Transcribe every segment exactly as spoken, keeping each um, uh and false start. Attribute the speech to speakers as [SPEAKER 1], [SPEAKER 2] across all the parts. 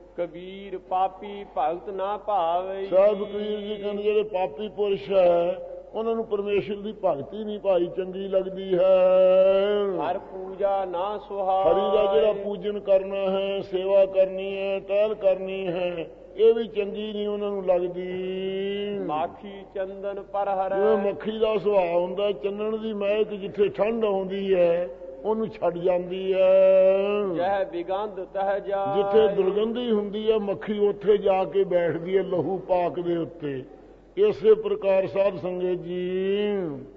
[SPEAKER 1] ਕਬੀਰ ਪਾਪੀ ਭਗਤ ਨਾ ਭਾਵਈ।
[SPEAKER 2] ਸਾਹਿਬ ਕਬੀਰ ਜੀ ਕਹਿੰਦੇ ਜਿਹੜੇ ਪਾਪੀ ਪੁਰਸ਼ ਹੈ ਉਹਨਾਂ ਨੂੰ ਪਰਮੇਸ਼ਰ ਦੀ ਭਗਤੀ ਨਹੀਂ ਭਾਈ ਚੰਗੀ ਲੱਗਦੀ ਹੈ।
[SPEAKER 1] ਹਰ ਪੂਜਾ ਨਾ ਸੁਹਾਏ।
[SPEAKER 2] ਹਰੀ ਦਾ ਜਿਹੜਾ ਪੂਜਨ ਕਰਨਾ ਹੈ, ਸੇਵਾ ਕਰਨੀ ਹੈ, ਟਹਿਲ ਕਰਨੀ ਹੈ, ਇਹ ਵੀ ਚੰਗੀ ਨਹੀਂ ਉਹਨਾਂ ਨੂੰ ਲੱਗਦੀ।
[SPEAKER 1] ਮਾਖੀ ਚੰਦਨ ਪਰ ਹਰੈ।
[SPEAKER 2] ਜਿਵੇਂ ਮੱਖੀ ਦਾ ਸੁਭਾਅ ਹੁੰਦਾ, ਚੰਨਣ ਦੀ ਮਹਿਕ ਜਿੱਥੇ ਠੰਡ ਆਉਂਦੀ ਹੈ ਉਹਨੂੰ ਛੱਡ ਜਾਂਦੀ ਹੈ।
[SPEAKER 1] ਜਹ ਬਿਗੰਧ ਤਹ ਜਾਏ।
[SPEAKER 2] ਜਿੱਥੇ ਦੁਰਗੰਧੀ ਹੁੰਦੀ ਹੈ ਮੱਖੀ ਉੱਥੇ ਜਾ ਕੇ ਬੈਠਦੀ ਹੈ ਲਹੂ ਪਾਕ ਦੇ ਉੱਤੇ। ਇਸੇ ਪ੍ਰਕਾਰ ਸਾਧ ਸੰਗਤ ਜੀ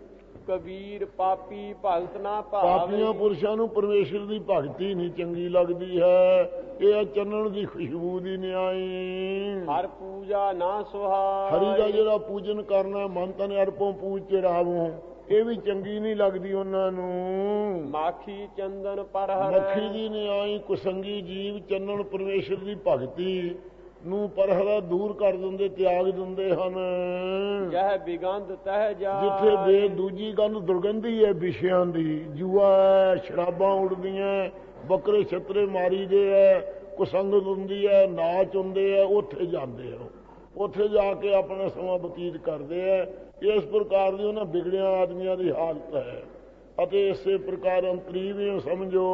[SPEAKER 1] ਕਬੀਰ ਪਾਪੀ ਭਗਤ ਨਾ ਭਾਵੇ।
[SPEAKER 2] ਪਾਪੀਆਂ ਪੁਰਸ਼ਾਂ ਨੂੰ ਪਰਮੇਸ਼ਰ ਦੀ ਭਗਤੀ ਨਹੀਂ ਚੰਗੀ ਲੱਗਦੀ ਹੈ। ਇਹ ਚੰਨਣ ਦੀ ਖੁਸ਼ਬੂ ਦੀ ਨਿਆਈ।
[SPEAKER 1] ਹਰ ਪੂਜਾ ਨਾ ਸੁਹਾਏ।
[SPEAKER 2] ਹਰੀ ਦਾ ਜਿਹੜਾ ਪੂਜਨ ਕਰਨਾ ਮਨ ਤਨ ਅਰਪੋਂ ਪੂਜ ਚੜਾਵੋਂ, ਇਹ ਵੀ ਚੰਗੀ ਨਹੀਂ ਲੱਗਦੀ ਉਹਨਾਂ ਨੂੰ।
[SPEAKER 1] ਮਾਖੀ ਚੰਦਨ ਪਰ ਹਰੈ।
[SPEAKER 2] ਮੱਖੀ ਦੀ ਨਿਆਈ ਕੁਸੰਗੀ ਜੀਵ ਚੰਨਣ ਪਰਮੇਸ਼ਰ ਦੀ ਭਗਤੀ ਨੂੰ ਪਰਹਰਾ ਦੂਰ ਕਰ ਦਿੰਦੇ, ਤਿਆਗ ਦਿੰਦੇ ਹਨ।
[SPEAKER 1] ਜਹ ਬਿਗੰਧ ਤਹ ਜਾਏ।
[SPEAKER 2] ਜਿੱਥੇ ਬੇ ਦੂਜੀ ਗੰਧ ਦੁਰਗੰਧੀ ਹੈ ਵਿਸ਼ਿਆਂ ਦੀ, ਜੂਆ ਹੈ, ਸ਼ਰਾਬਾਂ ਉੜਦੀਆਂ, ਬੱਕਰੇ ਛਤਰੇ ਮਾਰੀ ਦੇ ਹੈ, ਕੁਸੰਗਤ ਹੁੰਦੀ ਹੈ, ਨਾਚ ਹੁੰਦੇ ਹੈ, ਉੱਥੇ ਜਾਂਦੇ ਹੋ। ਉੱਥੇ ਜਾ ਕੇ ਆਪਣਾ ਸਮਾਂ ਬਤੀਤ ਕਰਦੇ ਹੈ। ਇਸ ਪ੍ਰਕਾਰ ਦੀ ਉਹਨਾਂ ਵਿਗੜਿਆਂ ਆਦਮੀਆਂ ਦੀ ਹਾਲਤ ਹੈ। ਅਤੇ ਇਸੇ ਪ੍ਰਕਾਰ ਅੰਤਰੀ ਵੀ ਸਮਝੋ।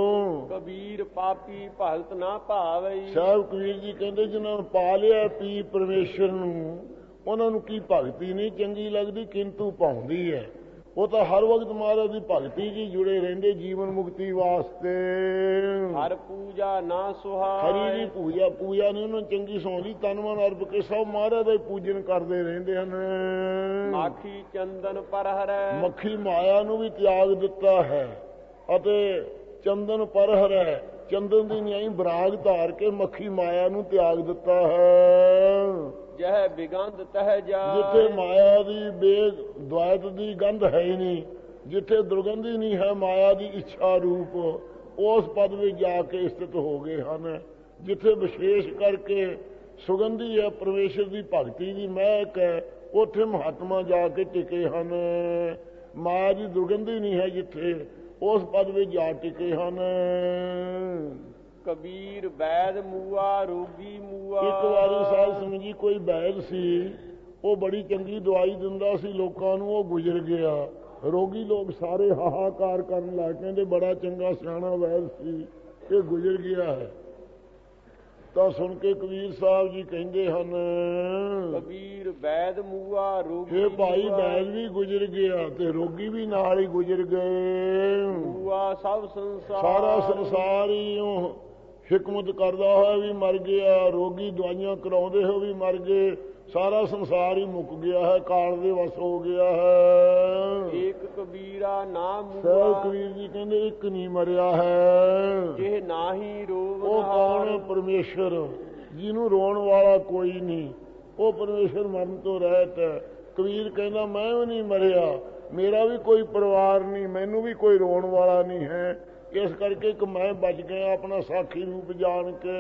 [SPEAKER 1] ਕਬੀਰ ਪਾਪੀ ਭਗਤ ਨਾ ਭਾਵਈ।
[SPEAKER 2] ਸਾਹਿਬ ਕਬੀਰ ਜੀ ਕਹਿੰਦੇ ਜਿਨ੍ਹਾਂ ਨੂੰ ਪਾ ਲਿਆ ਪੀ ਪਰਮੇਸ਼ਰ ਨੂੰ, ਉਹਨਾਂ ਨੂੰ ਕੀ ਭਗਤੀ ਨਹੀਂ ਚੰਗੀ ਲੱਗਦੀ, ਕਿੰਤੂ ਪਾਉਂਦੀ ਹੈ। ਉਹ ਤਾਂ ਹਰ ਵਕਤ ਮਹਾਰਾਜ ਦੀ ਭਗਤੀ ਜੀ ਜੁੜੇ ਰਹਿੰਦੇ ਜੀਵਨ ਮੁਕਤੀ ਵਾਸਤੇ।
[SPEAKER 1] ਹਰ ਪੂਜਾ ਨਾ ਸੁਹਾਏ।
[SPEAKER 2] ਹਰੀ ਦੀ ਪੂਜਾ ਪੂਜਾ ਨਹੀਂ ਉਹਨਾਂ ਚੰਗੀ ਸੌਂਦੀ, ਤਨ ਮਨ ਅਰਪ ਕੇ ਸਭ ਮਹਾਰਾਜ ਦਾ ਪੂਜਨ ਕਰਦੇ ਰਹਿੰਦੇ ਹਨ।
[SPEAKER 1] ਮਾਖੀ ਚੰਦਨ ਪਰ ਹਰੈ।
[SPEAKER 2] ਮੱਖੀ ਮਾਇਆ ਨੂੰ ਵੀ ਤਿਆਗ ਦਿੱਤਾ ਹੈ ਅਤੇ ਚੰਦਨ ਪਰ ਹਰੈ, ਚੰਦਨ ਦੀ ਨਿਆਈ ਬਰਾਗ ਧਾਰ ਕੇ ਮੱਖੀ ਮਾਇਆ ਨੂੰ ਤਿਆਗ ਦਿੱਤਾ ਹੈ।
[SPEAKER 1] ਜਹ ਬਿਗੰਧ ਤਹ ਜਾਏ।
[SPEAKER 2] ਜਿੱਥੇ ਮਾਇਆ ਦੀ ਬੇ ਦੁਆਇਤ ਦੀ ਗੰਧ ਹੈ ਹੀ ਨਹੀਂ, ਜਿੱਥੇ ਦੁਰਗੰਧੀ ਨਹੀਂ ਹੈ ਮਾਇਆ ਦੀ ਇੱਛਾ ਰੂਪ, ਉਸ ਪਦ ਵਿੱਚ ਜਾ ਕੇ ਸਥਿਤ ਹੋ ਗਏ ਹਨ। ਜਿੱਥੇ ਵਿਸ਼ੇਸ਼ ਕਰਕੇ ਸੁਗੰਧੀ ਹੈ ਪਰਮੇਸ਼ਰ ਦੀ ਭਗਤੀ ਦੀ ਮਹਿਕ ਹੈ, ਉੱਥੇ ਮਹਾਤਮਾ ਜਾ ਕੇ ਟਿਕੇ ਹਨ। ਮਾਇਆ ਦੀ ਦੁਰਗੰਧੀ ਨਹੀਂ ਹੈ ਜਿੱਥੇ, ਉਸ ਪਦ ਵਿੱਚ ਜਾ ਟਿਕੇ ਹਨ।
[SPEAKER 1] ਕਬੀਰ ਬੈਦ ਮੂਆ ਰੋਗੀ ਮੂਆ।
[SPEAKER 2] ਇੱਕ ਵਾਰੀ ਸਾਧ ਸੰਗਤ ਜੀ ਕੋਈ ਬੈਦ ਸੀ, ਉਹ ਬੜੀ ਚੰਗੀ ਦਵਾਈ ਦਿੰਦਾ ਸੀ ਲੋਕਾਂ ਨੂੰ, ਉਹ ਗੁਜ਼ਰ ਗਿਆ। ਰੋਗੀ ਲੋਕ ਸਾਰੇ ਹਾਹਾਕਾਰ ਕਰਨ ਲੱਗ ਕਹਿੰਦੇ ਬੜਾ ਚੰਗਾ ਸਿਆਣਾ ਵੈਦ ਸੀ, ਇਹ ਗੁਜ਼ਰ ਗਿਆ ਹੈ। ਤਾਂ ਸੁਣ ਕੇ ਕਬੀਰ ਸਾਹਿਬ ਜੀ ਕਹਿੰਦੇ ਹਨ,
[SPEAKER 1] ਕਬੀਰ ਬੈਦ ਮੂਆ ਰੋਗੀ।
[SPEAKER 2] ਇਹ ਭਾਈ ਬੈਦ ਵੀ ਗੁਜ਼ਰ ਗਿਆ ਤੇ ਰੋਗੀ ਵੀ ਨਾਲ ਹੀ ਗੁਜ਼ਰ ਗਏ।
[SPEAKER 1] ਮੂਆ ਸਭ ਸੰਸਾਰ।
[SPEAKER 2] ਸਾਰਾ ਸੰਸਾਰ ਹੀ ਉਹ ਹਿਕਮਤ ਕਰਦਾ ਹੋਇਆ ਵੀ ਮਰ ਗਿਆ, ਰੋਗੀ ਦਵਾਈਆਂ ਕਰਾਉਂਦੇ ਹੋ ਵੀ ਮਰ ਗਏ, ਸਾਰਾ ਸੰਸਾਰ ਹੀ ਮੁੱਕ ਗਿਆ ਹੈ, ਕਾਲ ਦੇ ਵਸ ਹੋ ਗਿਆ ਹੈ।
[SPEAKER 1] ਇੱਕ ਕਬੀਰਾ ਨਾ ਮੂਆ।
[SPEAKER 2] ਸਾਹਿਬ ਕਬੀਰ ਜੀ ਕਹਿੰਦੇ ਇੱਕ ਨਹੀਂ ਮਰਿਆ ਹੈ।
[SPEAKER 1] ਇਹ ਨਾਹੀ ਰੋਵ।
[SPEAKER 2] ਉਹ ਕੌਣ ਹੈ? ਪਰਮੇਸ਼ਰ, ਜਿਹਨੂੰ ਰੋਣ ਵਾਲਾ ਕੋਈ ਨਹੀਂ। ਉਹ ਪਰਮੇਸ਼ਰ ਮਰਨ ਤੋਂ ਰਹਿਤ ਹੈ। ਕਬੀਰ ਕਹਿੰਦਾ ਮੈਂ ਵੀ ਨਹੀਂ ਮਰਿਆ, ਮੇਰਾ ਵੀ ਕੋਈ ਪਰਿਵਾਰ ਨਹੀਂ, ਮੈਨੂੰ ਵੀ ਕੋਈ ਰੋਣ ਵਾਲਾ ਨਹੀਂ ਹੈ, ਇਸ ਕਰਕੇ ਕਿ ਮੈਂ ਬਚ ਗਿਆ ਆਪਣਾ ਸਾਖੀ ਰੂਪ ਜਾਣ ਕੇ।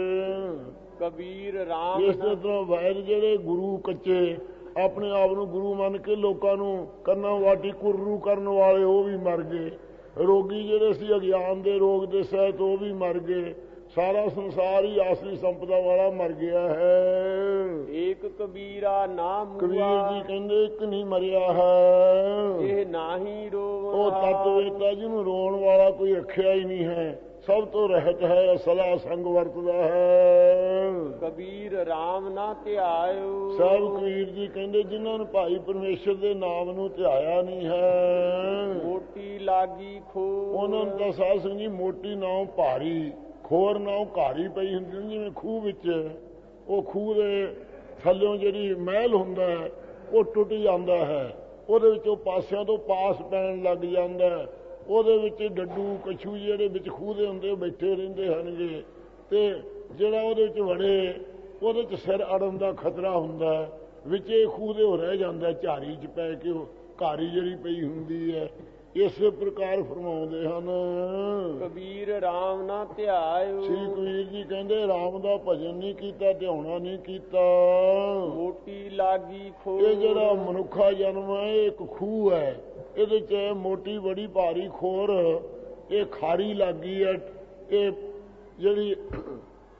[SPEAKER 1] ਕਬੀਰ ਰਾਮ।
[SPEAKER 2] ਇਸ ਤਰ੍ਹਾਂ ਵੈਰ ਜਿਹੜੇ ਗੁਰੂ ਕੱਚੇ ਆਪਣੇ ਆਪ ਨੂੰ ਗੁਰੂ ਮੰਨ ਕੇ ਲੋਕਾਂ ਨੂੰ ਕੰਨਾਂ ਵਾਟੀ ਕੁਰਰੂ ਕਰਨ ਵਾਲੇ, ਉਹ ਵੀ ਮਰ ਗਏ। ਰੋਗੀ ਜਿਹੜੇ ਸੀ ਅਗਿਆਨ ਦੇ ਰੋਗ ਦੇ ਸਹਿਤ, ਉਹ ਵੀ ਮਰ ਗਏ। ਸਾਰਾ ਸੰਸਾਰ ਹੀ ਆਸਰੀ ਸੰਪਦਾ ਵਾਲਾ ਮਰ ਗਿਆ ਹੈ।
[SPEAKER 1] ਇੱਕ ਕਬੀਰਾ ਨਾ ਮੂਆ।
[SPEAKER 2] ਕਬੀਰ ਜੀ ਕਹਿੰਦੇ ਇੱਕ ਨਹੀਂ ਮਰਿਆ ਹੈ।
[SPEAKER 1] ਇਹ ਨਾਹੀ ਰੋਵ।
[SPEAKER 2] ਉਹ ਤਤ ਵੇਤਾ ਜਿਹਨੂੰ ਰੋਣ ਵਾਲਾ ਕੋਈ ਰੱਖਿਆ ਹੀ ਨਹੀਂ ਹੈ, ਸਭ ਤੋਂ ਰਹਿਤ ਹੈ, ਸਦਾ ਸੰਗ ਵਰਤਦਾ ਹੈ।
[SPEAKER 1] ਕਬੀਰ ਰਾਮ ਨਾ ਧਿਆਇਓ।
[SPEAKER 2] ਸਾਹਿਬ ਕਬੀਰ ਜੀ ਕਹਿੰਦੇ ਜਿਨ੍ਹਾਂ ਨੂੰ ਭਾਈ ਪਰਮੇਸ਼ਰ ਦੇ ਨਾਮ ਨੂੰ ਧਿਆਇਆ ਨਹੀਂ ਹੈ,
[SPEAKER 1] ਮੋਟੀ ਲਾਗੀ ਖੋ। ਉਹਨਾਂ
[SPEAKER 2] ਉਹਨਾਂ ਦਾ ਸਾਧ ਸੰਗ ਜੀ ਮੋਟੀ ਨਾਮ ਭਾਰੀ, ਖੋਰ ਨਾਮ ਘਾਰੀ ਪਈ ਹੁੰਦੀ। ਜਿਵੇਂ ਖੂਹ ਵਿੱਚ ਉਹ ਖੂਹ ਦੇ ਥੱਲਿਓਂ ਜਿਹੜੀ ਮਹਿਲ ਹੁੰਦਾ ਹੈ ਉਹ ਟੁੱਟ ਜਾਂਦਾ ਹੈ, ਉਹਦੇ ਵਿੱਚੋਂ ਪਾਸਿਆਂ ਤੋਂ ਪਾਸ ਪੈਣ ਲੱਗ ਜਾਂਦਾ ਹੈ। ਉਹਦੇ ਵਿੱਚ ਡੱਡੂ ਕਛੂ ਜਿਹੜੇ ਵਿੱਚ ਖੂਹ ਦੇ ਹੁੰਦੇ ਉਹ ਬੈਠੇ ਰਹਿੰਦੇ ਹਨਗੇ, ਤੇ ਜਿਹੜਾ ਉਹਦੇ ਵਿੱਚ ਵੜੇ ਉਹਦੇ 'ਚ ਸਿਰ ਅੜਨ ਦਾ ਖਤਰਾ ਹੁੰਦਾ ਹੈ। ਵਿੱਚ ਇਹ ਖੂਹ ਦੇ ਹੋ ਰਹਿ ਜਾਂਦਾ ਝਾਰੀ 'ਚ ਪੈ ਕੇ, ਉਹ ਘਾਰੀ ਜਿਹੜੀ ਪਈ ਹੁੰਦੀ ਹੈ। ਇਸੇ ਪ੍ਰਕਾਰ ਫਰਮਾਉਂਦੇ ਹਨ।
[SPEAKER 1] ਕਬੀਰ ਰਾਮ ਨਾ ਧਿਆਇਓ।
[SPEAKER 2] ਸ੍ਰੀ ਕਬੀਰ ਜੀ ਕਹਿੰਦੇ ਰਾਮ ਦਾ ਭਜਨ ਨਹੀਂ ਕੀਤਾ, ਧਿਆਉਣਾ ਨਹੀਂ ਕੀਤਾ।
[SPEAKER 1] ਮੋਟੀ ਲਾਗੀ ਖੋ।
[SPEAKER 2] ਇਹ ਜਿਹੜਾ ਮਨੁੱਖਾ ਜਨਮ ਹੈ ਇਹ ਇੱਕ ਖੂਹ ਹੈ, ਇਹਦੇ 'ਚ ਮੋਟੀ ਬੜੀ ਭਾਰੀ ਖੋਰ, ਇਹ ਖਾਰੀ ਲੱਗੀ ਹੈ। ਇਹ ਜਿਹੜੀ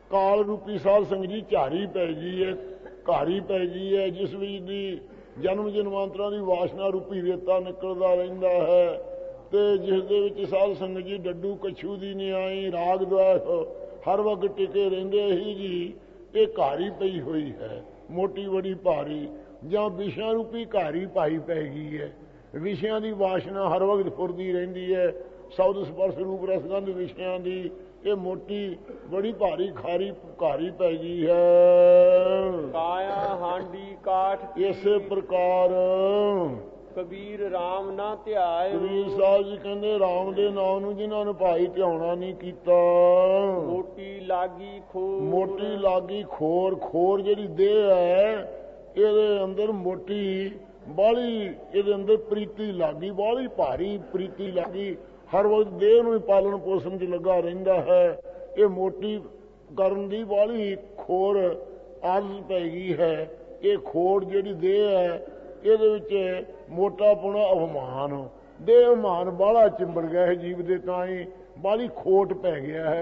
[SPEAKER 2] ਕਾਲ ਰੂਪੀ ਸਾਧ ਸੰਗਤ ਜੀ ਝਾਰੀ ਪੈ ਗਈ ਹੈ, ਘਾਰੀ ਪੈ ਗਈ ਹੈ, ਜਿਸ ਵਿੱਚ ਦੀ ਜਨਮ ਜਨਮਾਂਤਰਾਂ ਦੀ ਵਾਸ਼ਨਾ ਰੂਪੀ ਰੇਤਾ ਨਿਕਲਦਾ ਰਹਿੰਦਾ ਹੈ, ਤੇ ਜਿਸ ਦੇ ਵਿੱਚ ਸਾਧ ਸੰਗਤ ਜੀ ਡੱਡੂ ਕੱਛੂ ਦੀ ਨਿਆਈ ਰਾਗ ਦਵਾਇ ਹਰ ਵਕਤ ਟਿਕੇ ਰਹਿੰਦੇ ਹੀ ਜੀ। ਇਹ ਘਾਰੀ ਪਈ ਹੋਈ ਹੈ, ਮੋਟੀ ਬੜੀ ਭਾਰੀ, ਜਾਂ ਵਿਸ਼ਿਆਂ ਰੂਪੀ ਘਾਰੀ ਪਾਈ ਪੈ ਗਈ ਹੈ। ਵਿਸ਼ਿਆਂ ਦੀ ਵਾਸ਼ਨਾ ਹਰ ਵਕਤ ਫੁਰਦੀ ਰਹਿੰਦੀ ਹੈ, ਸ਼ਬਦ ਸਪਰਸ਼ ਰੂਪ ਰਸਗੰਧ ਵਿਸ਼ਿਆਂ ਦੀ ਇਹ ਮੋਟੀ ਬੜੀ ਭਾਰੀ ਖਾਰੀ ਘਾਰੀ ਪੈ ਗਈ ਹੈ।
[SPEAKER 1] ਕਾਇਆ ਹਾਂਡੀ ਕਾਠ
[SPEAKER 2] ਇਸੇ ਪ੍ਰਕਾਰ
[SPEAKER 1] ਕਬੀਰ ਰਾਮ ਨਾ ਧਿਆਏ।
[SPEAKER 2] ਕਬੀਰ ਸਾਹਿਬ ਜੀ ਕਹਿੰਦੇ ਰਾਮ ਦੇ ਨਾਮ ਨੂੰ ਜਿਨ੍ਹਾਂ ਨੂੰ ਭਾਈ ਧਿਆਉਣਾ ਨਹੀਂ ਕੀਤਾ,
[SPEAKER 1] ਮੋਟੀ ਲਾਗੀ ਖੋਰ।
[SPEAKER 2] ਮੋਟੀ ਲਾਗੀ ਖੋਰ। ਖੋਰ ਜਿਹੜੀ ਦੇਹ ਹੈ ਇਹਦੇ ਅੰਦਰ ਮੋਟੀ ਬਾਹਲੀ, ਇਹਦੇ ਅੰਦਰ ਪ੍ਰੀਤੀ ਲਾਗੀ, ਬਾਹਲੀ ਭਾਰੀ ਪ੍ਰੀਤੀ ਲਾਗੀ, ਹਰ ਵਕਤ ਦੇਹ ਨੂੰ ਹੀ ਪਾਲਣ ਪੋਸ਼ਣ 'ਚ ਲੱਗਾ ਰਹਿੰਦਾ ਹੈ। ਇਹ ਮੋਟੀ ਕਰਨ ਦੀ ਬਾਹਲੀ ਖੋਰ ਆਦਤ ਪੈ ਗਈ ਹੈ। ਇਹ ਖੋੜ ਜਿਹੜੀ ਦੇਹ ਹੈ ਇਹਦੇ ਵਿੱਚ ਮੋਟਾਪੁਣਾ ਅਭਿਮਾਨ, ਦੇਹ ਅਭਿਮਾਨ ਬਾਹਲਾ ਚਿੰਬੜ ਗਿਆ ਹੈ ਜੀਵ ਦੇ, ਤਾਂ ਹੀ ਬਾਹਲੀ ਖੋਟ ਪੈ ਗਿਆ ਹੈ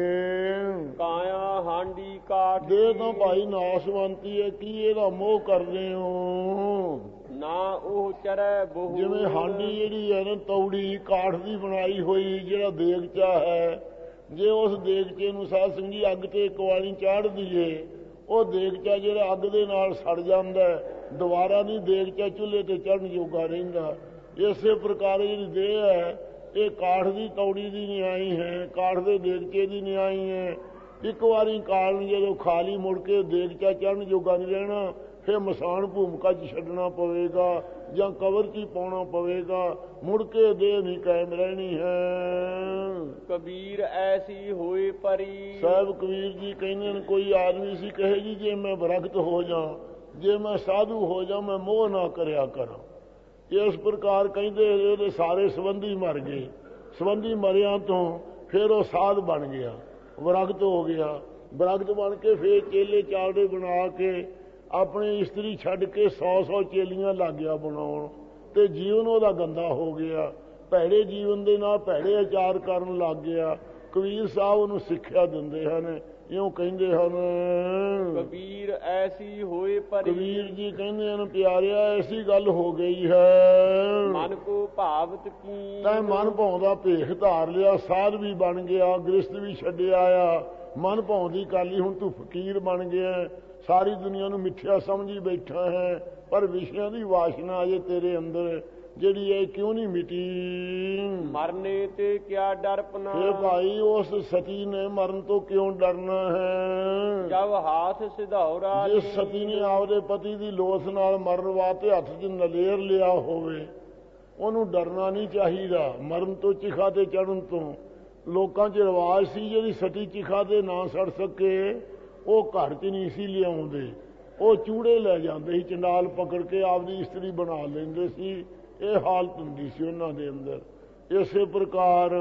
[SPEAKER 2] ਇਹ।
[SPEAKER 1] ਕਾਇਆ ਹਾਂਡੀ ਕਾਠ
[SPEAKER 2] ਦੇਹ ਤਾਂ ਭਾਈ ਨਾਸਵੰਤੀ ਹੈ, ਕੀ ਇਹਦਾ ਮੋਹ ਕਰਦੇ ਹੋ?
[SPEAKER 1] ਨਾ ਉਹ ਚਰੈ ਬਹੁ।
[SPEAKER 2] ਜਿਵੇਂ ਹਾਂਡੀ ਜਿਹੜੀ ਹੈ ਨਾ ਤੌੜੀ ਕਾਠ ਦੀ ਬਣਾਈ ਹੋਈ, ਜਿਹੜਾ ਦੇਗਚਾ ਹੈ, ਜੇ ਉਸ ਦੇਗਚੇ ਨੂੰ ਸਾਧ ਸੰਗਤ ਜੀ ਅੱਗ ਤੇ ਇੱਕ ਵਾਰੀ ਚਾੜ ਦਈਏ, ਉਹ ਦੇਗਚਾ ਜਿਹੜਾ ਅੱਗ ਦੇ ਨਾਲ ਸੜ ਜਾਂਦਾ, ਦੁਬਾਰਾ ਨਹੀਂ ਦੇਗਚਾ ਚੁੱਲ੍ਹੇ ਤੇ ਚੜ੍ਹਨ ਜੋਗਾ ਰਹਿੰਦਾ। ਇਸੇ ਪ੍ਰਕਾਰ ਜਿਹੜੀ ਦੇਹ ਹੈ ਇਹ ਕਾਠ ਦੀ ਤੌੜੀ ਦੀ ਨਿਆਈ ਹੈ, ਕਾਠ ਦੇ ਦੇਗਚੇ ਦੀ ਨਿਆਈ ਹੈ। ਇੱਕ ਵਾਰੀ ਕਾਲ ਨੂੰ ਜਦੋਂ ਖਾਲੀ ਮੁੜ ਕੇ ਦੇਗਚਾ ਚੜ੍ਹਨ ਜੋਗਾ ਨਹੀਂ ਰਹਿਣਾ, ਫਿਰ ਮਸਾਨ ਭੂਮਿਕਾ 'ਚ ਛੱਡਣਾ ਪਵੇਗਾ ਜਾਂ ਕਬਰ 'ਚ ਹੀ ਪਾਉਣਾ ਪਵੇਗਾ, ਮੁੜ ਕੇ ਦੇਹ ਨਹੀਂ ਕਾਇਮ ਰਹਿਣੀ ਹੈ।
[SPEAKER 1] ਕਬੀਰ ਐਸੀ ਹੋਏ ਪਰੀ। ਸਾਹਿਬ
[SPEAKER 2] ਕਬੀਰ ਜੀ ਕਹਿੰਦੇ ਨੇ ਕੋਈ ਆਦਮੀ ਸੀ ਕਹੇ ਜੀ ਜੇ ਮੈਂ ਬਰਗਤ ਹੋ ਜਾ, ਜੇ ਮੈਂ ਸਾਧੂ ਹੋ ਜਾ, ਮੈਂ ਮੋਹ ਨਾ ਕਰਿਆ ਕਰਾਂ। ਇਸ ਪ੍ਰਕਾਰ ਕਹਿੰਦੇ ਇਹਦੇ ਸਾਰੇ ਸੰਬੰਧੀ ਮਰ ਗਏ। ਸੰਬੰਧੀ ਮਰਿਆਂ ਤੋਂ ਫਿਰ ਉਹ ਸਾਧ ਬਣ ਗਿਆ, ਬਰਗਤ ਹੋ ਗਿਆ। ਬਰਗਤ ਬਣ ਕੇ ਫਿਰ ਚੇਲੇ ਚਾਲੜੇ ਬਣਾ ਕੇ ਆਪਣੀ ਇਸਤਰੀ ਛੱਡ ਕੇ ਸੌ ਸੌ ਚੇਲੀਆਂ ਲੱਗ ਗਿਆ ਬਣਾਉਣ, ਤੇ ਜੀਵਨ ਉਹਦਾ ਗੰਦਾ ਹੋ ਗਿਆ। ਭੈੜੇ ਜੀਵਨ ਦੇ ਨਾਲ ਭੈੜੇ ਆਚਾਰ ਕਰਨ ਲੱਗ ਗਿਆ। ਕਬੀਰ ਸਾਹਿਬ ਉਹਨੂੰ ਸਿੱਖਿਆ ਦਿੰਦੇ ਹਨ, ਇਉਂ ਕਹਿੰਦੇ ਹਨ
[SPEAKER 1] ਕਬੀਰ ਐਸੀ ਹੋਏ ਪਰੀ।
[SPEAKER 2] ਕਬੀਰ ਜੀ ਕਹਿੰਦੇ ਹਨ ਪਿਆਰਿਆ ਐਸੀ ਗੱਲ ਹੋ ਗਈ ਹੈ,
[SPEAKER 1] ਮਨ ਕੋ ਭਾਵਤ ਕੀ।
[SPEAKER 2] ਤੈਂ ਮਨ ਭਾਉਂਦਾ ਭੇਖ ਧਾਰ ਲਿਆ, ਸਾਧ ਵੀ ਬਣ ਗਿਆ, ਗ੍ਰਸਤ ਵੀ ਛੱਡਿਆ ਆ, ਮਨ ਭਾਉਂਦੀ ਕਾਲੀ ਹੁਣ ਤੂੰ ਫਕੀਰ ਬਣ ਗਿਆ, ਸਾਰੀ ਦੁਨੀਆ ਨੂੰ ਮਿੱਠਿਆ ਸਮਝੀ ਬੈਠਾ ਹੈ, ਪਰ ਵਿਸ਼ਿਆਂ ਦੀ ਵਾਸ਼ਨਾ ਅਜੇ ਤੇਰੇ ਅੰਦਰ ਜਿਹੜੀ ਇਹ ਕਿਉਂ ਨਹੀਂ ਮਿਟੀ।
[SPEAKER 1] ਮਰਨੇ ਤੇ ਕਿਆ ਡਰਪਨਾ।
[SPEAKER 2] ਇਹ ਭਾਈ ਉਸ ਸਤੀ ਨੇ ਮਰਨ ਤੋਂ ਕਿਉਂ ਡਰਨਾ ਹੈ?
[SPEAKER 1] ਜਬ ਹਾਥ ਸਿਧੌਰਾ।
[SPEAKER 2] ਜਿਸ ਸਤੀ ਨੇ ਆਪਦੇ ਪਤੀ ਦੀ ਲੋਥ ਨਾਲ ਮਰਨ ਵਾਸਤੇ ਹੱਥ 'ਚ ਨਲੇਰ ਲਿਆ ਹੋਵੇ, ਉਹਨੂੰ ਡਰਨਾ ਨਹੀਂ ਚਾਹੀਦਾ ਮਰਨ ਤੋਂ, ਚਿਖਾ ਤੇ ਚੜਨ ਤੋਂ। ਲੋਕਾਂ 'ਚ ਰਿਵਾਜ ਸੀ ਜਿਹੜੀ ਸਤੀ ਚਿਖਾ ਤੇ ਨਾ ਸੜ ਸਕੇ ਉਹ ਘਰ 'ਚ ਨਹੀਂ ਸੀ ਲਿਆਉਂਦੇ, ਉਹ ਚੂੜੇ ਲੈ ਜਾਂਦੇ ਸੀ, ਚੰਡਾਲ ਪਕੜ ਕੇ ਆਪਦੀ ਇਸਤਰੀ ਬਣਾ ਲੈਂਦੇ ਸੀ। ਇਹ ਹਾਲਤ ਹੁੰਦੀ ਸੀ ਉਹਨਾਂ ਦੇ ਅੰਦਰ। ਇਸੇ ਪ੍ਰਕਾਰ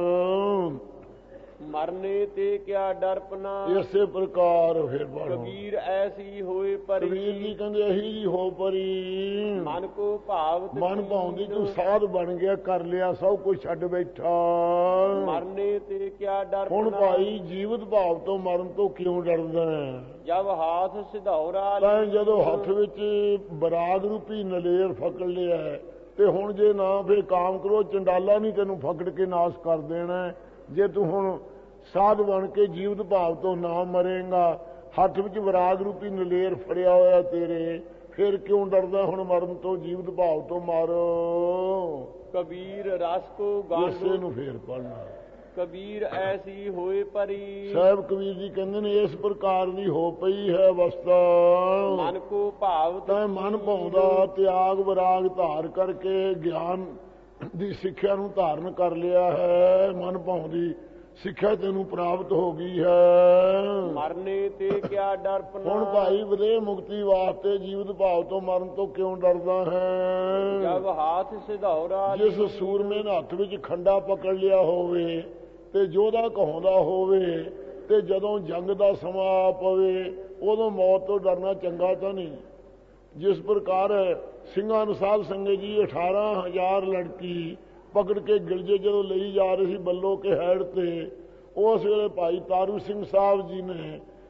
[SPEAKER 1] ਮਰਨੇ ਤੇ ਕਿਆ ਡਰਪਨਾ।
[SPEAKER 2] ਇਸੇ ਪ੍ਰਕਾਰ ਫਿਰ
[SPEAKER 1] ਕਬੀਰ ਐਸੀ ਹੋਏ ਪਰੀ।
[SPEAKER 2] ਕਬੀਰ ਜੀ ਕਹਿੰਦੇ ਇਹੀ ਜੀ ਹੋ ਪਰੀ।
[SPEAKER 1] ਮਨ ਕੋ ਭਾਵਤ।
[SPEAKER 2] ਮਨ ਭਾਉਂਦੀ ਤੂੰ ਸਾਧ ਬਣ ਗਿਆ, ਕਰ ਲਿਆ, ਸਭ ਕੁਝ ਛੱਡ ਬੈਠਾ।
[SPEAKER 1] ਮਰਨੇ ਤੇ ਕਿਆ ਡਰਪਨਾ।
[SPEAKER 2] ਹੁਣ ਭਾਈ ਜੀਵਤ ਭਾਵ ਤੋਂ ਮਰਨ ਤੋਂ ਕਿਉਂ ਡਰਦਾ ਹੈ?
[SPEAKER 1] ਜਬ ਹਾਥ ਸਿਧੌਰਾ।
[SPEAKER 2] ਤਾਂ ਜਦੋਂ ਹੱਥ ਵਿੱਚ ਬਰਾਗ ਰੂਪੀ ਨਲੇਰ ਫਕੜ ਲਿਆ, ਤੇ ਹੁਣ ਜੇ ਨਾ ਫਿਰ ਕਾਮ ਕਰੋ, ਚੰਡਾਲਾ ਨਹੀਂ ਤੈਨੂੰ ਫਕੜ ਕੇ ਨਾਸ਼ ਕਰ ਦੇਣਾ। ਜੇ ਤੂੰ ਹੁਣ ਸਾਧ ਬਣ ਕੇ ਜੀਵਤ ਭਾਵ ਤੋਂ ਨਾ ਮਰੇਗਾ, ਹੱਥ ਵਿੱਚ ਵਿਰਾਗ ਰੂਪੀ ਨਲੇਰ ਫੜਿਆ ਹੋਇਆ ਤੇਰੇ, ਫਿਰ ਕਿਉਂ ਡਰਦਾ ਹੁਣ ਮਰਨ ਤੋਂ? ਜੀਵਤ ਭਾਵ ਤੋਂ ਮਾਰੋ।
[SPEAKER 1] ਕਬੀਰ ਰਸ ਕੋ ਗਾਂਧੋ।
[SPEAKER 2] ਨੂੰ ਫੇਰ ਪੜਨਾ।
[SPEAKER 1] ਕਬੀਰ ਐਸੀ ਹੋਏ ਪਰੀ।
[SPEAKER 2] ਸਾਹਿਬ ਕਬੀਰ ਜੀ ਕਹਿੰਦੇ ਨੇ ਇਸ ਪ੍ਰਕਾਰ ਦੀ ਹੋ ਪਈ ਹੈ ਅਵਸਥਾ।
[SPEAKER 1] ਮਨ ਕੋ ਭਾਵ।
[SPEAKER 2] ਤਾਂ ਮਨ ਭਾਉਂਦਾ ਤਿਆਗ ਵਿਰਾਗ ਧਾਰ ਕਰਕੇ ਗਿਆਨ ਦੀ ਸਿੱਖਿਆ ਨੂੰ ਧਾਰਨ ਕਰ ਲਿਆ ਹੈ। ਮਨ ਭਾਉਂਦੀ ਸਿੱਖਿਆ ਤੈਨੂੰ ਪ੍ਰਾਪਤ ਹੋ ਗਈ ਹੈ।
[SPEAKER 1] ਮਰਨੇ ਤੇ ਕਿਆ ਡਰਪਨਾ।
[SPEAKER 2] ਹੁਣ ਭਾਈ ਵਿਦੇਹ ਮੁਕਤੀ ਵਾਸਤੇ ਜੀਵਤ ਭਾਵ ਤੋਂ ਮਰਨ ਤੋਂ ਕਿਉਂ ਡਰਦਾ ਹੈ?
[SPEAKER 1] ਜਬ ਹਾਥ ਸਿਧੌਰਾ।
[SPEAKER 2] ਜਿਸ ਸੂਰਮੇ ਨੇ ਹੱਥ ਵਿੱਚ ਖੰਡਾ ਪਕੜ ਲਿਆ ਹੋਵੇ ਤੇ ਯੋਧਾ ਕਹਾਉਂਦਾ ਹੋਵੇ, ਤੇ ਜਦੋਂ ਜੰਗ ਦਾ ਸਮਾਂ ਆ ਪਵੇ ਉਦੋਂ ਮੌਤ ਤੋਂ ਡਰਨਾ ਚੰਗਾ ਤਾਂ ਨਹੀਂ। ਜਿਸ ਪ੍ਰਕਾਰ ਸਿੰਘਾਂ ਨੂੰ ਸਾਧ ਸੰਗਤ ਜੀ ਅਠਾਰਾਂ ਹਜ਼ਾਰ ਲੜਕੀ ਪਕੜ ਕੇ ਗਿਲਜੇ ਜਦੋਂ ਲਈ ਜਾ ਰਹੇ ਸੀ ਬੱਲੋ ਕੇ ਹੈੜ ਤੇ, ਉਸ ਵੇਲੇ ਭਾਈ ਤਾਰੂ ਸਿੰਘ ਸਾਹਿਬ ਜੀ ਨੇ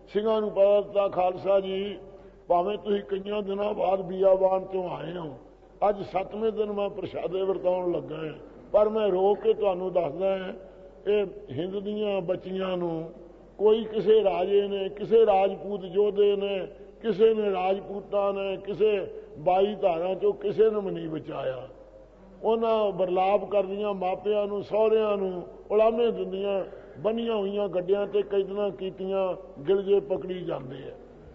[SPEAKER 2] ਸਿੰਘਾਂ ਨੂੰ ਪਤਾ ਦਿੱਤਾ, ਖਾਲਸਾ ਜੀ ਭਾਵੇਂ ਤੁਸੀਂ ਕਈਆਂ ਦਿਨਾਂ ਬਾਅਦ ਬੀਆਬਾਨ ਤੋਂ ਆਏ ਹੋ, ਅੱਜ ਸੱਤਵੇਂ ਦਿਨ ਮੈਂ ਪ੍ਰਸ਼ਾਦੇ ਵਰਤਾਉਣ ਲੱਗਾ ਹਾਂ, ਪਰ ਮੈਂ ਰੋਕ ਕੇ ਤੁਹਾਨੂੰ ਦੱਸਦਾ ਹਾਂ, ਇਹ ਹਿੰਦ ਦੀਆਂ ਬੱਚੀਆਂ ਨੂੰ ਕੋਈ ਕਿਸੇ ਰਾਜੇ ਨੇ, ਕਿਸੇ ਰਾਜਪੂਤ ਯੋਧੇ ਨੇ, ਕਿਸੇ ਨੇ ਰਾਜਪੂਤਾਂ ਨੇ, ਕਿਸੇ ਬਾਈ ਧਾਰਾਂ ਚੋਂ ਕਿਸੇ ਨੇ ਵੀ ਨਹੀਂ ਬਚਾਇਆ। ਉਹਨਾਂ ਬਰਲਾਪ ਕਰਦੀਆਂ ਮਾਪਿਆਂ ਨੂੰ, ਸਹੁਰਿਆਂ ਨੂੰ ਉਲਾਮੇ ਦਿੰਦੀਆਂ, ਬੰਨੀਆਂ ਹੋਈਆਂ ਗੱਡਿਆਂ ਤੇ ਕੈਦਾਂ ਕੀਤੀਆਂ, ਗਿਲਜੇ ਪਕੜੀ ਜਾਂਦੇ ਆ।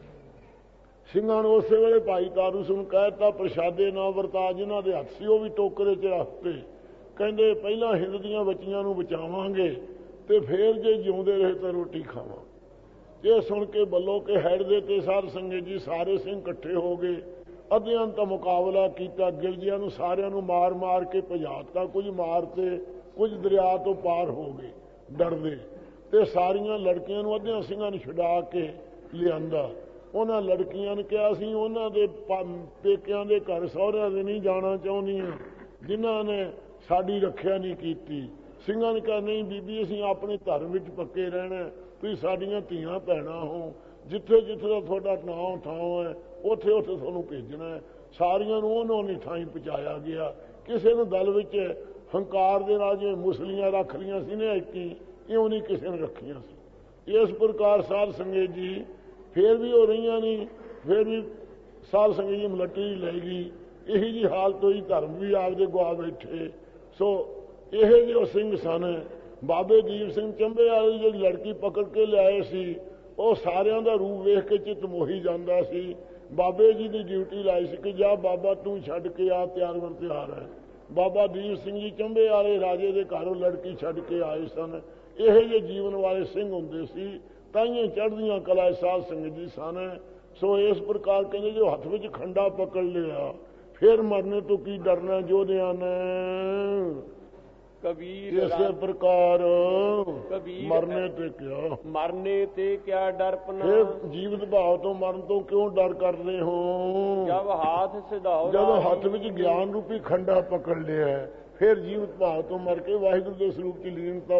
[SPEAKER 2] ਸਿੰਘਾਂ ਨੂੰ ਉਸੇ ਵੇਲੇ ਭਾਈ ਤਾਰੂ ਸਿੰਘ ਨੂੰ ਕਹਿ ਦਿੱਤਾ ਪ੍ਰਸ਼ਾਦੇ ਨਾ ਵਰਤਾ। ਜਿਨ੍ਹਾਂ ਦੇ ਹੱਥ ਸੀ ਉਹ ਵੀ ਟੋਕਰੇ 'ਚ ਰੱਖਤੇ। ਕਹਿੰਦੇ ਪਹਿਲਾਂ ਹਿੰਦ ਦੀਆਂ ਬੱਚੀਆਂ ਨੂੰ ਬਚਾਵਾਂਗੇ ਤੇ ਫੇਰ ਜੇ ਜਿਉਂਦੇ ਰਹੇ ਤਾਂ ਰੋਟੀ ਖਾਵਾਂ। ਇਹ ਸੁਣ ਕੇ ਬੱਲੋ ਕੇ ਹੈੜਦੇ ਤੇ ਸਾਧ ਸੰਗਤ ਜੀ ਸਾਰੇ ਸਿੰਘ ਇਕੱਠੇ ਹੋ ਗਏ। ਅੱਧਿਆਂ ਦਾ ਮੁਕਾਬਲਾ ਕੀਤਾ, ਗਿਲਜਿਆਂ ਨੂੰ ਸਾਰਿਆਂ ਨੂੰ ਮਾਰ ਮਾਰ ਕੇ ਭਜਾਤਾ। ਕੁਝ ਮਾਰ ਤੇ ਕੁਝ ਦਰਿਆ ਤੋਂ ਪਾਰ ਹੋ ਗਏ ਡਰਦੇ, ਤੇ ਸਾਰੀਆਂ ਲੜਕੀਆਂ ਨੂੰ ਅੱਧਿਆਂ ਸਿੰਘਾਂ ਨੇ ਛੁਡਾ ਕੇ ਲਿਆਂਦਾ। ਉਹਨਾਂ ਲੜਕੀਆਂ ਨੇ ਕਿਹਾ ਅਸੀਂ ਉਹਨਾਂ ਦੇ ਪੇਕਿਆਂ ਦੇ ਘਰ ਸਹੁਰਿਆਂ ਦੇ ਨਹੀਂ ਜਾਣਾ ਚਾਹੁੰਦੀਆਂ ਜਿਨ੍ਹਾਂ ਨੇ ਸਾਡੀ ਰੱਖਿਆ ਨਹੀਂ ਕੀਤੀ। ਸਿੰਘਾਂ ਨੇ ਕਿਹਾ ਨਹੀਂ ਬੀਬੀ, ਅਸੀਂ ਆਪਣੇ ਧਰਮ ਵਿੱਚ ਪੱਕੇ ਰਹਿਣਾ, ਤੁਸੀਂ ਸਾਡੀਆਂ ਧੀਆਂ ਭੈਣਾਂ ਹੋ, ਜਿੱਥੇ ਜਿੱਥੇ ਦਾ ਤੁਹਾਡਾ ਨਾਂ ਥਾਂ ਹੈ ਉੱਥੇ ਉੱਥੇ ਤੁਹਾਨੂੰ ਭੇਜਣਾ ਹੈ। ਸਾਰੀਆਂ ਨੂੰ ਉਹਨਾਂ ਨੇ ਥਾਈਂ ਪਹੁੰਚਾਇਆ ਗਿਆ। ਕਿਸੇ ਨੇ ਦਲ ਵਿੱਚ ਹੰਕਾਰ ਦੇ ਨਾਲ ਜੇ ਮੁਸਲੀਆਂ ਰੱਖ ਲਈਆਂ ਸੀ ਨੇ ਐਕੀ, ਇਉਂ ਨਹੀਂ ਕਿਸੇ ਨੇ ਰੱਖੀਆਂ ਸੀ। ਇਸ ਪ੍ਰਕਾਰ ਸਾਧ ਸੰਗਤ ਜੀ ਫੇਰ ਵੀ ਹੋ ਰਹੀਆਂ ਨਹੀਂ, ਫੇਰ ਵੀ ਸਾਧ ਸੰਗਤ ਜੀ ਮਲੱਟੀ ਲੈ ਗਈ। ਇਹੀ ਜੀ ਹਾਲਤ ਹੋਈ, ਧਰਮ ਵੀ ਆਪਦੇ ਗੁਆ ਬੈਠੇ। ਸੋ ਇਹ ਜਿਹੇ ਸਿੰਘ ਸਨ। ਬਾਬੇ ਦੀਪ ਸਿੰਘ ਚੰਬੇ ਵਾਲੀ ਜਿਹੜੀ ਲੜਕੀ ਪਕੜ ਕੇ ਲਿਆਏ ਸੀ, ਉਹ ਸਾਰਿਆਂ ਦਾ ਰੂਪ ਵੇਖ ਕੇ ਚਿੱਤ ਮੋਹੀ ਜਾਂਦਾ ਸੀ। ਬਾਬੇ ਜੀ ਦੀ ਡਿਊਟੀ ਲਾਈ ਸੀ ਕਿ ਜਾ ਬਾਬਾ ਤੂੰ ਛੱਡ ਕੇ ਆ, ਤਿਆਰ ਵਰ ਤਿਆਰ ਹੈ। ਬਾਬਾ ਦੀਪ ਸਿੰਘ ਜੀ ਚੰਬੇ ਵਾਲੇ ਰਾਜੇ ਦੇ ਘਰੋਂ ਲੜਕੀ ਛੱਡ ਕੇ ਆਏ ਸਨ। ਇਹੋ ਜਿਹੇ ਜੀਵਨ ਵਾਲੇ ਸਿੰਘ ਹੁੰਦੇ ਸੀ, ਤਾਈਆਂ ਚੜ੍ਹਦੀਆਂ ਕਲਾ ਸਾਧ ਸੰਗਤ ਜੀ ਸਨ। ਸੋ ਇਸ ਪ੍ਰਕਾਰ ਕਹਿੰਦੇ ਜੋ ਹੱਥ ਵਿੱਚ ਖੰਡਾ ਪਕੜ ਲਿਆ, ਫਿਰ ਮਰਨੇ ਤੋਂ ਕੀ ਡਰਨਾ ਯੋਧਿਆਂ ਨੇ।
[SPEAKER 1] ਕਬੀਰ
[SPEAKER 2] ਇਸੇ ਪ੍ਰਕਾਰ
[SPEAKER 1] ਕਬੀਰ
[SPEAKER 2] ਮਰਨੇ ਤੇ ਕਿਆ
[SPEAKER 1] ਮਰਨੇ ਤੇ ਕਿਆ ਡਰਪਨਾ।
[SPEAKER 2] ਫਿਰ ਜੀਵਤ ਭਾਵ ਤੋਂ ਮਰਨ ਤੋਂ ਕਿਉਂ ਡਰ ਕਰਦੇ ਹੋ?
[SPEAKER 1] ਜਦ ਹਾਥ ਸਿਧਾਓ,
[SPEAKER 2] ਜਦੋਂ ਹੱਥ ਵਿੱਚ ਗਿਆਨ ਰੂਪੀ ਖੰਡਾ ਪਕੜ ਲਿਆ, ਫਿਰ ਜੀਵਤ ਭਾਵ ਤੋਂ ਮਰ ਕੇ ਵਾਹਿਗੁਰੂ ਦੇ ਸਰੂਪ ਚ ਲੀਨਤਾ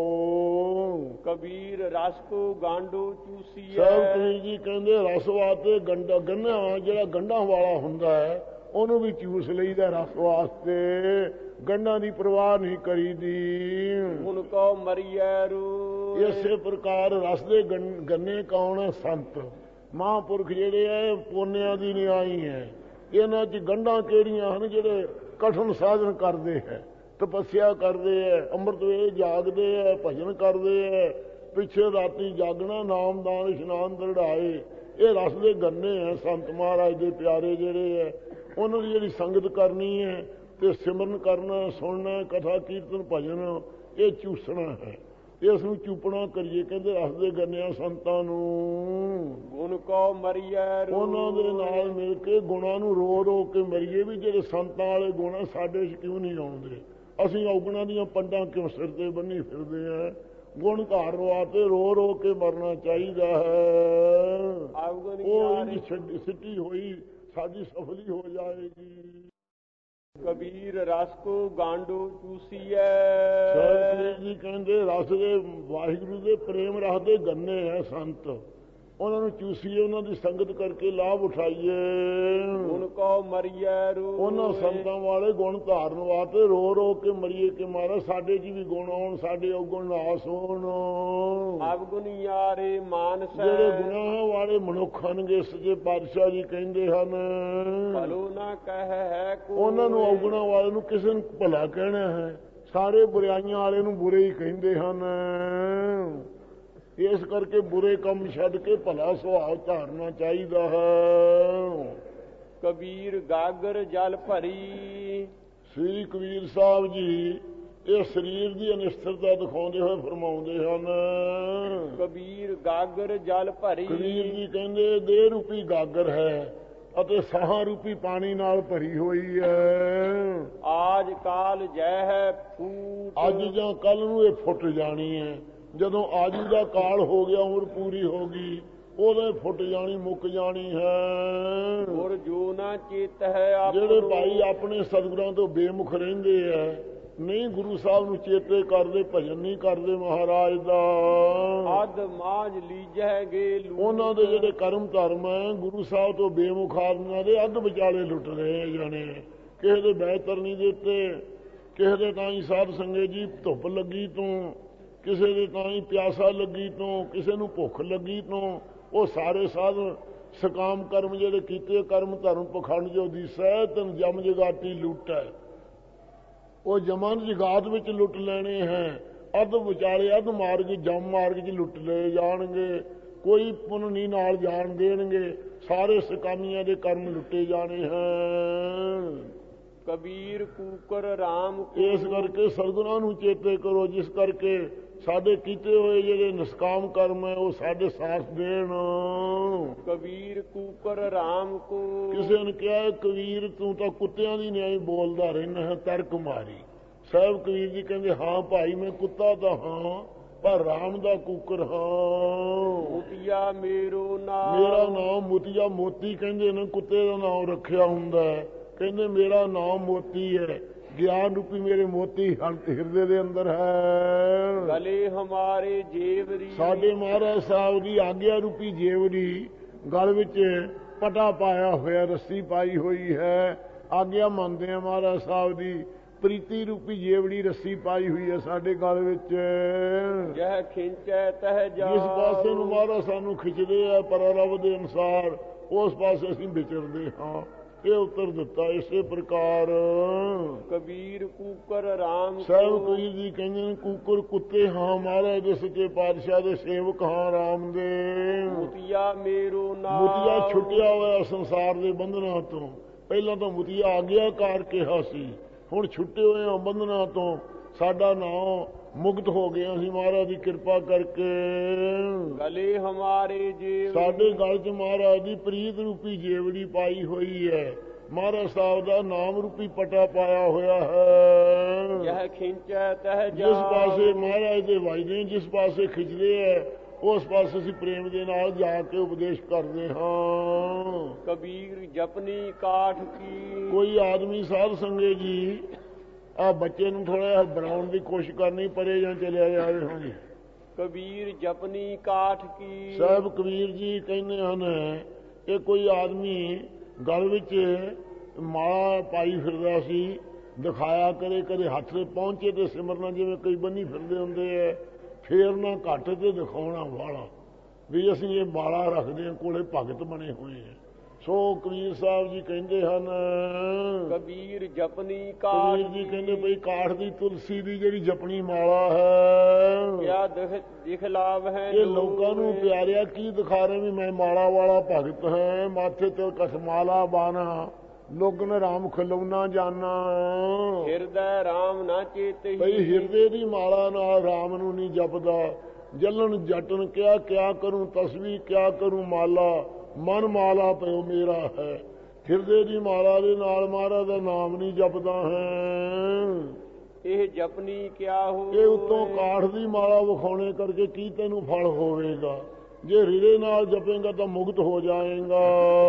[SPEAKER 2] ਪਾਓ।
[SPEAKER 1] ਕਬੀਰ ਰਸ ਕੋ ਗਾਂਡੋ ਚੂਸੀਐ।
[SPEAKER 2] ਸਭ ਕਬੀਰ ਜੀ ਕਹਿੰਦੇ ਰਸ ਵਾਸਤੇ ਗੰਡਾ, ਗੰਨਾ ਜਿਹੜਾ ਗੰਢਾਂ ਵਾਲਾ ਹੁੰਦਾ ਹੈ ਉਹਨੂੰ ਵੀ ਚੂਸ ਲਈਦਾ ਰਸ ਵਾਸਤੇ, ਗੰਢਾਂ ਦੀ ਪਰਵਾਹ ਨਹੀਂ ਕਰੀਦੀ।
[SPEAKER 1] ਹੁਣ ਕੋ ਮਰੀਐ ਰੂ।
[SPEAKER 2] ਇਸੇ ਪ੍ਰਕਾਰ ਰਸ ਦੇ ਗੰਨੇ ਕੌਣ ਹੈ? ਸੰਤ ਮਹਾਂਪੁਰਖ ਜਿਹੜੇ ਹੈ ਪੋਨਿਆਂ ਦੀ ਨਿਆਈ ਹੈ। ਇਹਨਾਂ 'ਚ ਗੰਢਾਂ ਕਿਹੜੀਆਂ ਹਨ? ਜਿਹੜੇ ਕਠਨ ਸਾਧਨ ਕਰਦੇ ਹੈ, ਤਪੱਸਿਆ ਕਰਦੇ ਹੈ, ਅੰਮ੍ਰਿਤ ਵੇਲੇ ਜਾਗਦੇ ਹੈ, ਭਜਨ ਕਰਦੇ ਹੈ, ਪਿੱਛੇ ਰਾਤੀ ਜਾਗਣਾ, ਨਾਮਦਾਨ ਇਸ਼ਨਾਨ ਦਰੜਾਏ। ਇਹ ਰਸ ਦੇ ਗੰਨੇ ਹੈ। ਸੰਤ ਮਹਾਰਾਜ ਦੇ ਪਿਆਰੇ ਜਿਹੜੇ ਹੈ ਉਹਨਾਂ ਦੀ ਜਿਹੜੀ ਸੰਗਤ ਕਰਨੀ ਹੈ ਤੇ ਸਿਮਰਨ ਕਰਨਾ, ਸੁਣਨਾ, ਕਥਾ ਕੀਰਤਨ ਭਜਨ, ਇਹ ਚੂਸਣਾ ਹੈ। ਇਸ ਨੂੰ ਚੂਪਣਾ ਕਰੀਏ। ਕਹਿੰਦੇ ਰਸ ਦੇ ਗੰਨਿਆਂ ਸੰਤਾਂ ਨੂੰ
[SPEAKER 1] ਗੁਣ ਕੋ ਮਰੀਐ ਰੂ।
[SPEAKER 2] ਉਹਨਾਂ ਦੇ ਨਾਲ ਮਿਲ ਕੇ ਗੁਣਾਂ ਨੂੰ ਰੋ ਰੋ ਕੇ ਮਰੀਏ। ਵੀ ਜਿਹੜੇ ਸੰਤਾਂ ਵਾਲੇ ਗੁਣ ਸਾਡੇ 'ਚ ਕਿਉਂ ਨਹੀਂ ਆਉਂਦੇ? ਅਸੀਂ ਔਗਣਾਂ ਦੀਆਂ ਪੰਡਾਂ ਕਿਉਂ ਸਿਰ ਤੇ ਬੰਨੀ ਫਿਰਦੇ ਹਾਂ? ਗੁਣ ਘਰ ਰਵਾ ਤੇ ਰੋ ਰੋ ਕੇ ਮਰਨਾ ਚਾਹੀਦਾ ਹੈ। ਉਹ ਛੱਡੀ ਸਿੱਟੀ ਹੋਈ ਸਾਡੀ ਸਫਲੀ ਹੋ ਜਾਏਗੀ।
[SPEAKER 1] ਕਬੀਰ ਰਸ ਕੋ ਗਾਂਡੋ ਚੂਸੀਐ।
[SPEAKER 2] ਸਤਿਗੁਰੂ ਜੀ ਕਹਿੰਦੇ ਰਸ ਦੇ ਵਾਹਿਗੁਰੂ ਦੇ ਪ੍ਰੇਮ ਰਸ ਦੇ ਗੰਨੇ ਹੈ ਸੰਤ, ਉਹਨਾਂ ਨੂੰ ਚੂਸੀਏ, ਉਹਨਾਂ ਦੀ ਸੰਗਤ ਕਰਕੇ ਲਾਭ ਉਠਾਈਏ।
[SPEAKER 1] ਗੁਣ ਕੋ ਮਰੀਐ ਰੂ।
[SPEAKER 2] ਉਹਨਾਂ ਸੰਤਾਂ ਵਾਲੇ ਗੁਣ ਧਾਰਨ ਵਾਸਤੇ ਰੋ ਰੋ ਕੇ ਮਰੀਏ ਕਿ ਮਹਾਰਾਜ ਸਾਡੇ 'ਚ ਵੀ ਗੁਣ ਆਉਣ, ਸਾਡੇ ਔਗੁਣ ਨਾਸ ਹੋਣ।
[SPEAKER 1] ਅਵਗੁਣ ਯਾਰੇ ਮਾਨਸੈ।
[SPEAKER 2] ਜਿਹੜੇ ਗੁਨਾਹਾਂ ਵਾਲੇ ਮਨੁੱਖ ਹਨਗੇ, ਸੱਚੇ ਪਾਤਸ਼ਾਹ ਜੀ ਕਹਿੰਦੇ ਹਨ
[SPEAKER 1] ਭਲੋ ਨਾ ਕਹਿ ਹੈ ਕੋ। ਉਹਨਾਂ
[SPEAKER 2] ਨੂੰ ਔਗੁਣਾਂ ਵਾਲੇ ਨੂੰ ਕਿਸੇ ਨੂੰ ਭਲਾ ਕਹਿਣਾ ਹੈ, ਸਾਰੇ ਬੁਰਾਈਆਂ ਵਾਲੇ ਨੂੰ ਬੁਰੇ ਹੀ ਕਹਿੰਦੇ ਹਨ। ਇਸ ਕਰਕੇ ਬੁਰੇ ਕੰਮ ਛੱਡ ਕੇ ਭਲਾ ਸੁਭਾਅ ਧਾਰਨਾ ਚਾਹੀਦਾ ਹੈ।
[SPEAKER 1] ਕਬੀਰ ਗਾਗਰ ਜਲ ਭਰੀ।
[SPEAKER 2] ਸ੍ਰੀ ਕਬੀਰ ਸਾਹਿਬ ਜੀ ਇਹ ਸਰੀਰ ਦੀ ਅਨਿਸ਼ਚਿਤਤਾ ਦਿਖਾਉਂਦੇ ਹੋਏ ਫਰਮਾਉਂਦੇ ਹਨ।
[SPEAKER 1] ਕਬੀਰ ਗਾਗਰ ਜਲ ਭਰੀ।
[SPEAKER 2] ਕਬੀਰ ਜੀ ਕਹਿੰਦੇ ਦੇਹ ਰੂਪੀ ਗਾਗਰ ਹੈ ਅਤੇ ਸਾਹਾਂ ਰੂਪੀ ਪਾਣੀ ਨਾਲ ਭਰੀ ਹੋਈ ਹੈ।
[SPEAKER 1] ਆਜ ਕਾਲ ਜੈ ਹੈ ਫੂਟ।
[SPEAKER 2] ਅੱਜ ਜਾਂ ਕੱਲ ਨੂੰ ਇਹ ਫੁੱਟ ਜਾਣੀ ਹੈ। ਜਦੋਂ ਆਜੂ ਦਾ ਕਾਲ ਹੋ ਗਿਆ, ਉਮਰ ਪੂਰੀ ਹੋ ਗਈ, ਉਹਦੇ ਫੁੱਟ ਜਾਣੀ, ਮੁੱਕ ਜਾਣੀ ਹੈ।
[SPEAKER 1] ਔਰ ਜੋ ਨਾ ਚੇਤ ਹੈ
[SPEAKER 2] ਜਿਹੜੇ ਭਾਈ ਆਪਣੇ ਸਤਿਗੁਰਾਂ ਤੋਂ ਬੇਮੁਖ ਰਹਿੰਦੇ ਆ, ਨਹੀਂ ਗੁਰੂ ਸਾਹਿਬ ਨੂੰ ਚੇਤੇ ਕਰਦੇ, ਭਜਨ ਨਹੀਂ ਕਰਦੇ ਮਹਾਰਾਜ ਦਾ।
[SPEAKER 1] ਅਧ ਮਾਝ ਲੀਜੈ ਗੇ ਲੂਟ।
[SPEAKER 2] ਉਹਨਾਂ ਦੇ ਜਿਹੜੇ ਕਰਮ ਧਰਮ ਹੈ ਗੁਰੂ ਸਾਹਿਬ ਤੋਂ ਬੇਮੁਖ ਆਦਮੀਆਂ ਦੇ ਅੱਧ ਵਿਚਾਲੇ ਲੁੱਟ ਰਹੇ ਜਾਣੇ। ਕਿਸੇ ਦੇ ਬਿਹਤਰ ਨਹੀਂ ਦਿੱਤੇ, ਕਿਸੇ ਦੇ ਤਾਂ ਹੀ ਸਾਧ ਸੰਗਤ ਜੀ ਧੁੱਪ ਲੱਗੀ ਤੋਂ, ਕਿਸੇ ਦੇ ਤਾਂ ਹੀ ਪਿਆਸਾ ਲੱਗੀ ਤੋਂ, ਕਿਸੇ ਨੂੰ ਭੁੱਖ ਲੱਗੀ ਤੋਂ, ਉਹ ਸਾਰੇ ਸਾਧ ਸਕਾਮ ਕਰਮ ਜਿਹੜੇ ਕੀਤੇ ਕਰਮ ਧਰਮ ਪਖੰਡ ਜੋ ਦਿਸੈ ਤਨ ਜਮ ਜਗਾਤੀ ਲੁੱਟੈ, ਉਹ ਜਮਨ ਜਗਾਤ ਵਿੱਚ ਲੁੱਟ ਲੈਣੇ ਹੈ। ਅੱਧ ਵਿਚਾਲੇ ਅੱਧ ਮਾਰਗ ਜਮ ਮਾਰਗ 'ਚ ਲੁੱਟ ਲਏ ਜਾਣਗੇ, ਕੋਈ ਪੁੰਨ ਨਹੀਂ ਨਾਲ ਜਾਣ ਦੇਣਗੇ, ਸਾਰੇ ਸਕਾਮੀਆਂ ਦੇ ਕਰਮ ਲੁੱਟੇ ਜਾਣੇ ਹਨ।
[SPEAKER 1] ਕਬੀਰ ਕੂਕਰ ਰਾਮ।
[SPEAKER 2] ਇਸ ਕਰਕੇ ਸਤਿਗੁਰਾਂ ਨੂੰ ਚੇਤੇ ਕਰੋ, ਜਿਸ ਕਰਕੇ ਸਾਡੇ ਕੀਤੇ ਹੋਏ ਜਿਹੜੇ ਨਿਸ਼ਕਾਮ ਕਰਮ ਹੈ ਉਹ ਸਾਡੇ ਸਾਥ ਦੇਣ।
[SPEAKER 1] ਕਬੀਰ ਕੂਕਰ ਰਾਮ ਕੋ।
[SPEAKER 2] ਕਿਸੇ ਨੇ ਕਿਹਾ ਕਬੀਰ ਤੂੰ ਤਾਂ ਕੁੱਤਿਆਂ ਦੀ ਨਿਆਈ ਬੋਲਦਾ ਰਹਿਣਾ ਹੈ, ਤਰਕ ਮਾਰੀ। ਸਾਹਿਬ ਕਬੀਰ ਜੀ ਕਹਿੰਦੇ ਹਾਂ ਭਾਈ ਮੈਂ ਕੁੱਤਾ ਤਾਂ ਹਾਂ ਪਰ ਰਾਮ ਦਾ ਕੂਕਰ ਹਾਂ।
[SPEAKER 1] ਮੁਤੀਆ ਮੇਰੋ ਨਾਮ।
[SPEAKER 2] ਮੇਰਾ ਨਾਮ ਮੁਤੀਆ, ਮੋਤੀ ਕਹਿੰਦੇ ਨੇ ਕੁੱਤੇ ਦਾ ਨਾਮ ਰੱਖਿਆ ਹੁੰਦਾ ਹੈ। ਕਹਿੰਦੇ ਮੇਰਾ ਨਾਮ ਮੋਤੀ ਹੈ, ਗਿਆਨ ਰੂਪੀ ਮੇਰੇ ਮੋਤੀ ਹਿਰਦੇ ਦੇ ਅੰਦਰ ਹੈ।
[SPEAKER 1] ਗਲੇ ਹਮਾਰੇ ਜੇਵਰੀ। ਸਾਡੇ
[SPEAKER 2] ਮਹਾਰਾਜ ਸਾਹਿਬ ਦੀ ਆਗਿਆ ਰੂਪੀ ਜੇਵਰੀ ਗਲ ਵਿੱਚ ਪਟਾ ਪਾਇਆ ਹੋਇਆ, ਰੱਸੀ ਪਾਈ ਹੋਈ ਹੈ। ਆਗਿਆ ਮੰਨਦੇ ਆ ਮਹਾਰਾਜ ਸਾਹਿਬ ਦੀ, ਪ੍ਰੀਤੀ ਰੂਪੀ ਜੇਵੜੀ ਰੱਸੀ ਪਾਈ ਹੋਈ ਹੈ ਸਾਡੇ ਗਲ ਵਿੱਚ।
[SPEAKER 1] ਜਹ ਖਿੰਚੈ ਤਹ ਜਾ।
[SPEAKER 2] ਜਿਸ ਪਾਸੇ ਨੂੰ ਮਹਾਰਾਜ ਸਾਨੂੰ ਖਿੱਚਦੇ ਆ ਪਰਰਬ ਦੇ ਅਨੁਸਾਰ, ਉਸ ਪਾਸੇ ਅਸੀਂ ਵਿਚਰਦੇ ਹਾਂ। ਇਹ ਉੱਤਰ ਦਿੱਤਾ ਇਸੇ ਪ੍ਰਕਾਰ।
[SPEAKER 1] ਕਬੀਰ ਕੂਕਰ ਰਾਮ।
[SPEAKER 2] ਸਾਹਿਬ ਕਬੀਰ ਜੀ ਕਹਿੰਦੇ ਨੇ ਕੂਕਰ ਕੁੱਤੇ ਹਾਂ ਮਹਾਰਾਜ ਦੇ ਸੱਚੇ ਪਾਤਸ਼ਾਹ ਦੇ ਸੇਵਕ ਹਾਂ ਰਾਮ ਦੇ।
[SPEAKER 1] ਮੁਤੀਆ ਮੇਰੋ ਨਾਮ।
[SPEAKER 2] ਮੁਤੀਆ ਛੁੱਟਿਆ ਹੋਇਆ ਸੰਸਾਰ ਦੇ ਬੰਧਨਾਂ ਤੋਂ। ਪਹਿਲਾਂ ਤਾਂ ਮੁਤੀਆ ਆਗਿਆਕਾਰ ਕਿਹਾ ਸੀ, ਹੁਣ ਛੁੱਟੇ ਹੋਏ ਹਾਂ ਬੰਧਨਾਂ ਤੋਂ। ਸਾਡਾ ਨਾਮ ਮੁਕਤ ਹੋ ਗਿਆ ਸੀ ਮਹਾਰਾਜ ਦੀ ਕਿਰਪਾ ਕਰਕੇ।
[SPEAKER 1] ਗਲੇ ਹਮਾਰੇ ਜੇਵ।
[SPEAKER 2] ਸਾਡੇ ਗਲ 'ਚ ਮਹਾਰਾਜ ਦੀ ਪ੍ਰੀਤ ਰੂਪੀ ਜੇਵੜੀ ਪਾਈ ਹੋਈ ਹੈ। ਮਹਾਰਾਜ ਸਾਹਿਬ ਦਾ ਨਾਮ ਰੂਪੀ ਪਟਾ ਪਾਇਆ ਹੋਇਆ ਹੈ।
[SPEAKER 1] ਜਹ ਖਿੰਚੈ ਤਹ ਜਾ।
[SPEAKER 2] ਜਿਸ ਪਾਸੇ ਮਹਾਰਾਜ ਦੇ ਵਜਦੇ, ਜਿਸ ਪਾਸੇ ਖਿੱਚਦੇ ਹੈ, ਉਸ ਪਾਸੇ ਅਸੀਂ ਪ੍ਰੇਮ ਦੇ ਨਾਲ ਜਾ ਕੇ ਉਪਦੇਸ਼ ਕਰਦੇ ਹਾਂ।
[SPEAKER 1] ਕਬੀਰ ਜਪਨੀ ਕਾਠ ਕੀ।
[SPEAKER 2] ਕੋਈ ਆਦਮੀ ਸਾਧ ਸੰਗਤ ਜੀ ਆ ਬੱਚੇ ਨੂੰ ਥੋੜਾ ਜਿਹਾ ਬਣਾਉਣ ਦੀ ਕੋਸ਼ਿਸ਼ ਕਰਨੀ, ਪਰੇ ਜਾਂ ਚਲਿਆ ਜਾਵੇ। ਹਾਂਜੀ
[SPEAKER 1] ਕਬੀਰ ਜਪਨੀ ਕਾਠ ਕੀ।
[SPEAKER 2] ਸਾਹਿਬ ਕਬੀਰ ਜੀ ਕਹਿੰਦੇ ਹਨ ਕਿ ਕੋਈ ਆਦਮੀ ਗਲ ਵਿੱਚ ਮਾਲਾ ਪਾਈ ਫਿਰਦਾ ਸੀ, ਦਿਖਾਇਆ ਕਰੇ, ਕਦੇ ਹੱਥ ਤੇ ਪਹੁੰਚੇ ਤੇ ਸਿਮਰਨਾ ਜਿਵੇਂ ਕਈ ਬੰਨੀ ਫਿਰਦੇ ਹੁੰਦੇ ਐ, ਫੇਰ ਨਾ ਘੱਟ ਤੇ ਦਿਖਾਉਣਾ ਵਾਲਾ ਵੀ ਅਸੀਂ ਇਹ ਮਾਲਾ ਰੱਖਦੇ ਹਾਂ, ਕੋਲੇ ਭਗਤ ਬਣੇ ਹੋਏ ਆ। ਸੋ ਕਬੀਰ ਸਾਹਿਬ ਜੀ ਕਹਿੰਦੇ ਹਨ
[SPEAKER 1] ਕਬੀਰ ਜਪਨੀ ਕਾਠ।
[SPEAKER 2] ਕਬੀਰ ਜੀ ਕਹਿੰਦੇ ਬਈ ਕਾਠ ਦੀ ਤੁਲਸੀ ਦੀ ਜਿਹੜੀ ਜਪਣੀ ਮਾਲਾ ਹੈ,
[SPEAKER 1] ਕਿਆ ਦਿਖ ਲਾਭ ਹੈ।
[SPEAKER 2] ਇਹ ਲੋਕਾਂ ਨੂੰ ਪਿਆਰਿਆ ਕੀ ਦਿਖਾ ਰਹੇ ਵੀ ਮੈਂ ਮਾਲਾ ਵਾਲਾ ਭਗਤ ਹੈ, ਮਾਥੇ ਤੇ ਕਸਮਾਲਾ ਬਾਣਾ, ਲੋਗਨ ਰਾਮ ਖਲੋਨਾ ਜਾਨਾ।
[SPEAKER 1] ਹਿਰਦੈ ਰਾਮ ਨਾ ਚੇਤਹੀ।
[SPEAKER 2] ਬਈ ਹਿਰਦੇ ਦੀ ਮਾਲਾ ਨਾਲ ਰਾਮ ਨੂੰ ਨਹੀਂ ਜਪਦਾ। ਜਲਨ ਜਟਨ ਕਿਆ ਕਿਆ ਕਰੂੰ ਤਸਵੀ ਕਿਆ ਕਰੂੰ ਮਾਲਾ, ਮਨ ਮਾਲਾ ਪਿਓ ਮੇਰਾ ਹੈ। ਹਿਰਦੇ ਦੀ ਮਾਲਾ ਦੇ ਨਾਲ ਮਹਾਰਾਜ ਦਾ ਨਾਮ ਨਹੀਂ ਜਪਦਾ ਹੈ।
[SPEAKER 1] ਇਹ ਜਪਨੀ ਕਿਆ ਹੋ।
[SPEAKER 2] ਇਹ ਉਤੋਂ ਕਾਠ ਦੀ ਮਾਲਾ ਵਿਖਾਉਣੇ ਕਰਕੇ ਕੀ ਤੈਨੂੰ ਫਲ ਹੋਵੇਗਾ। ਜੇ ਹਿਰਦੇ ਨਾਲ ਜਪੇਗਾ ਤਾਂ ਮੁਕਤ ਹੋ ਜਾਏਗਾ।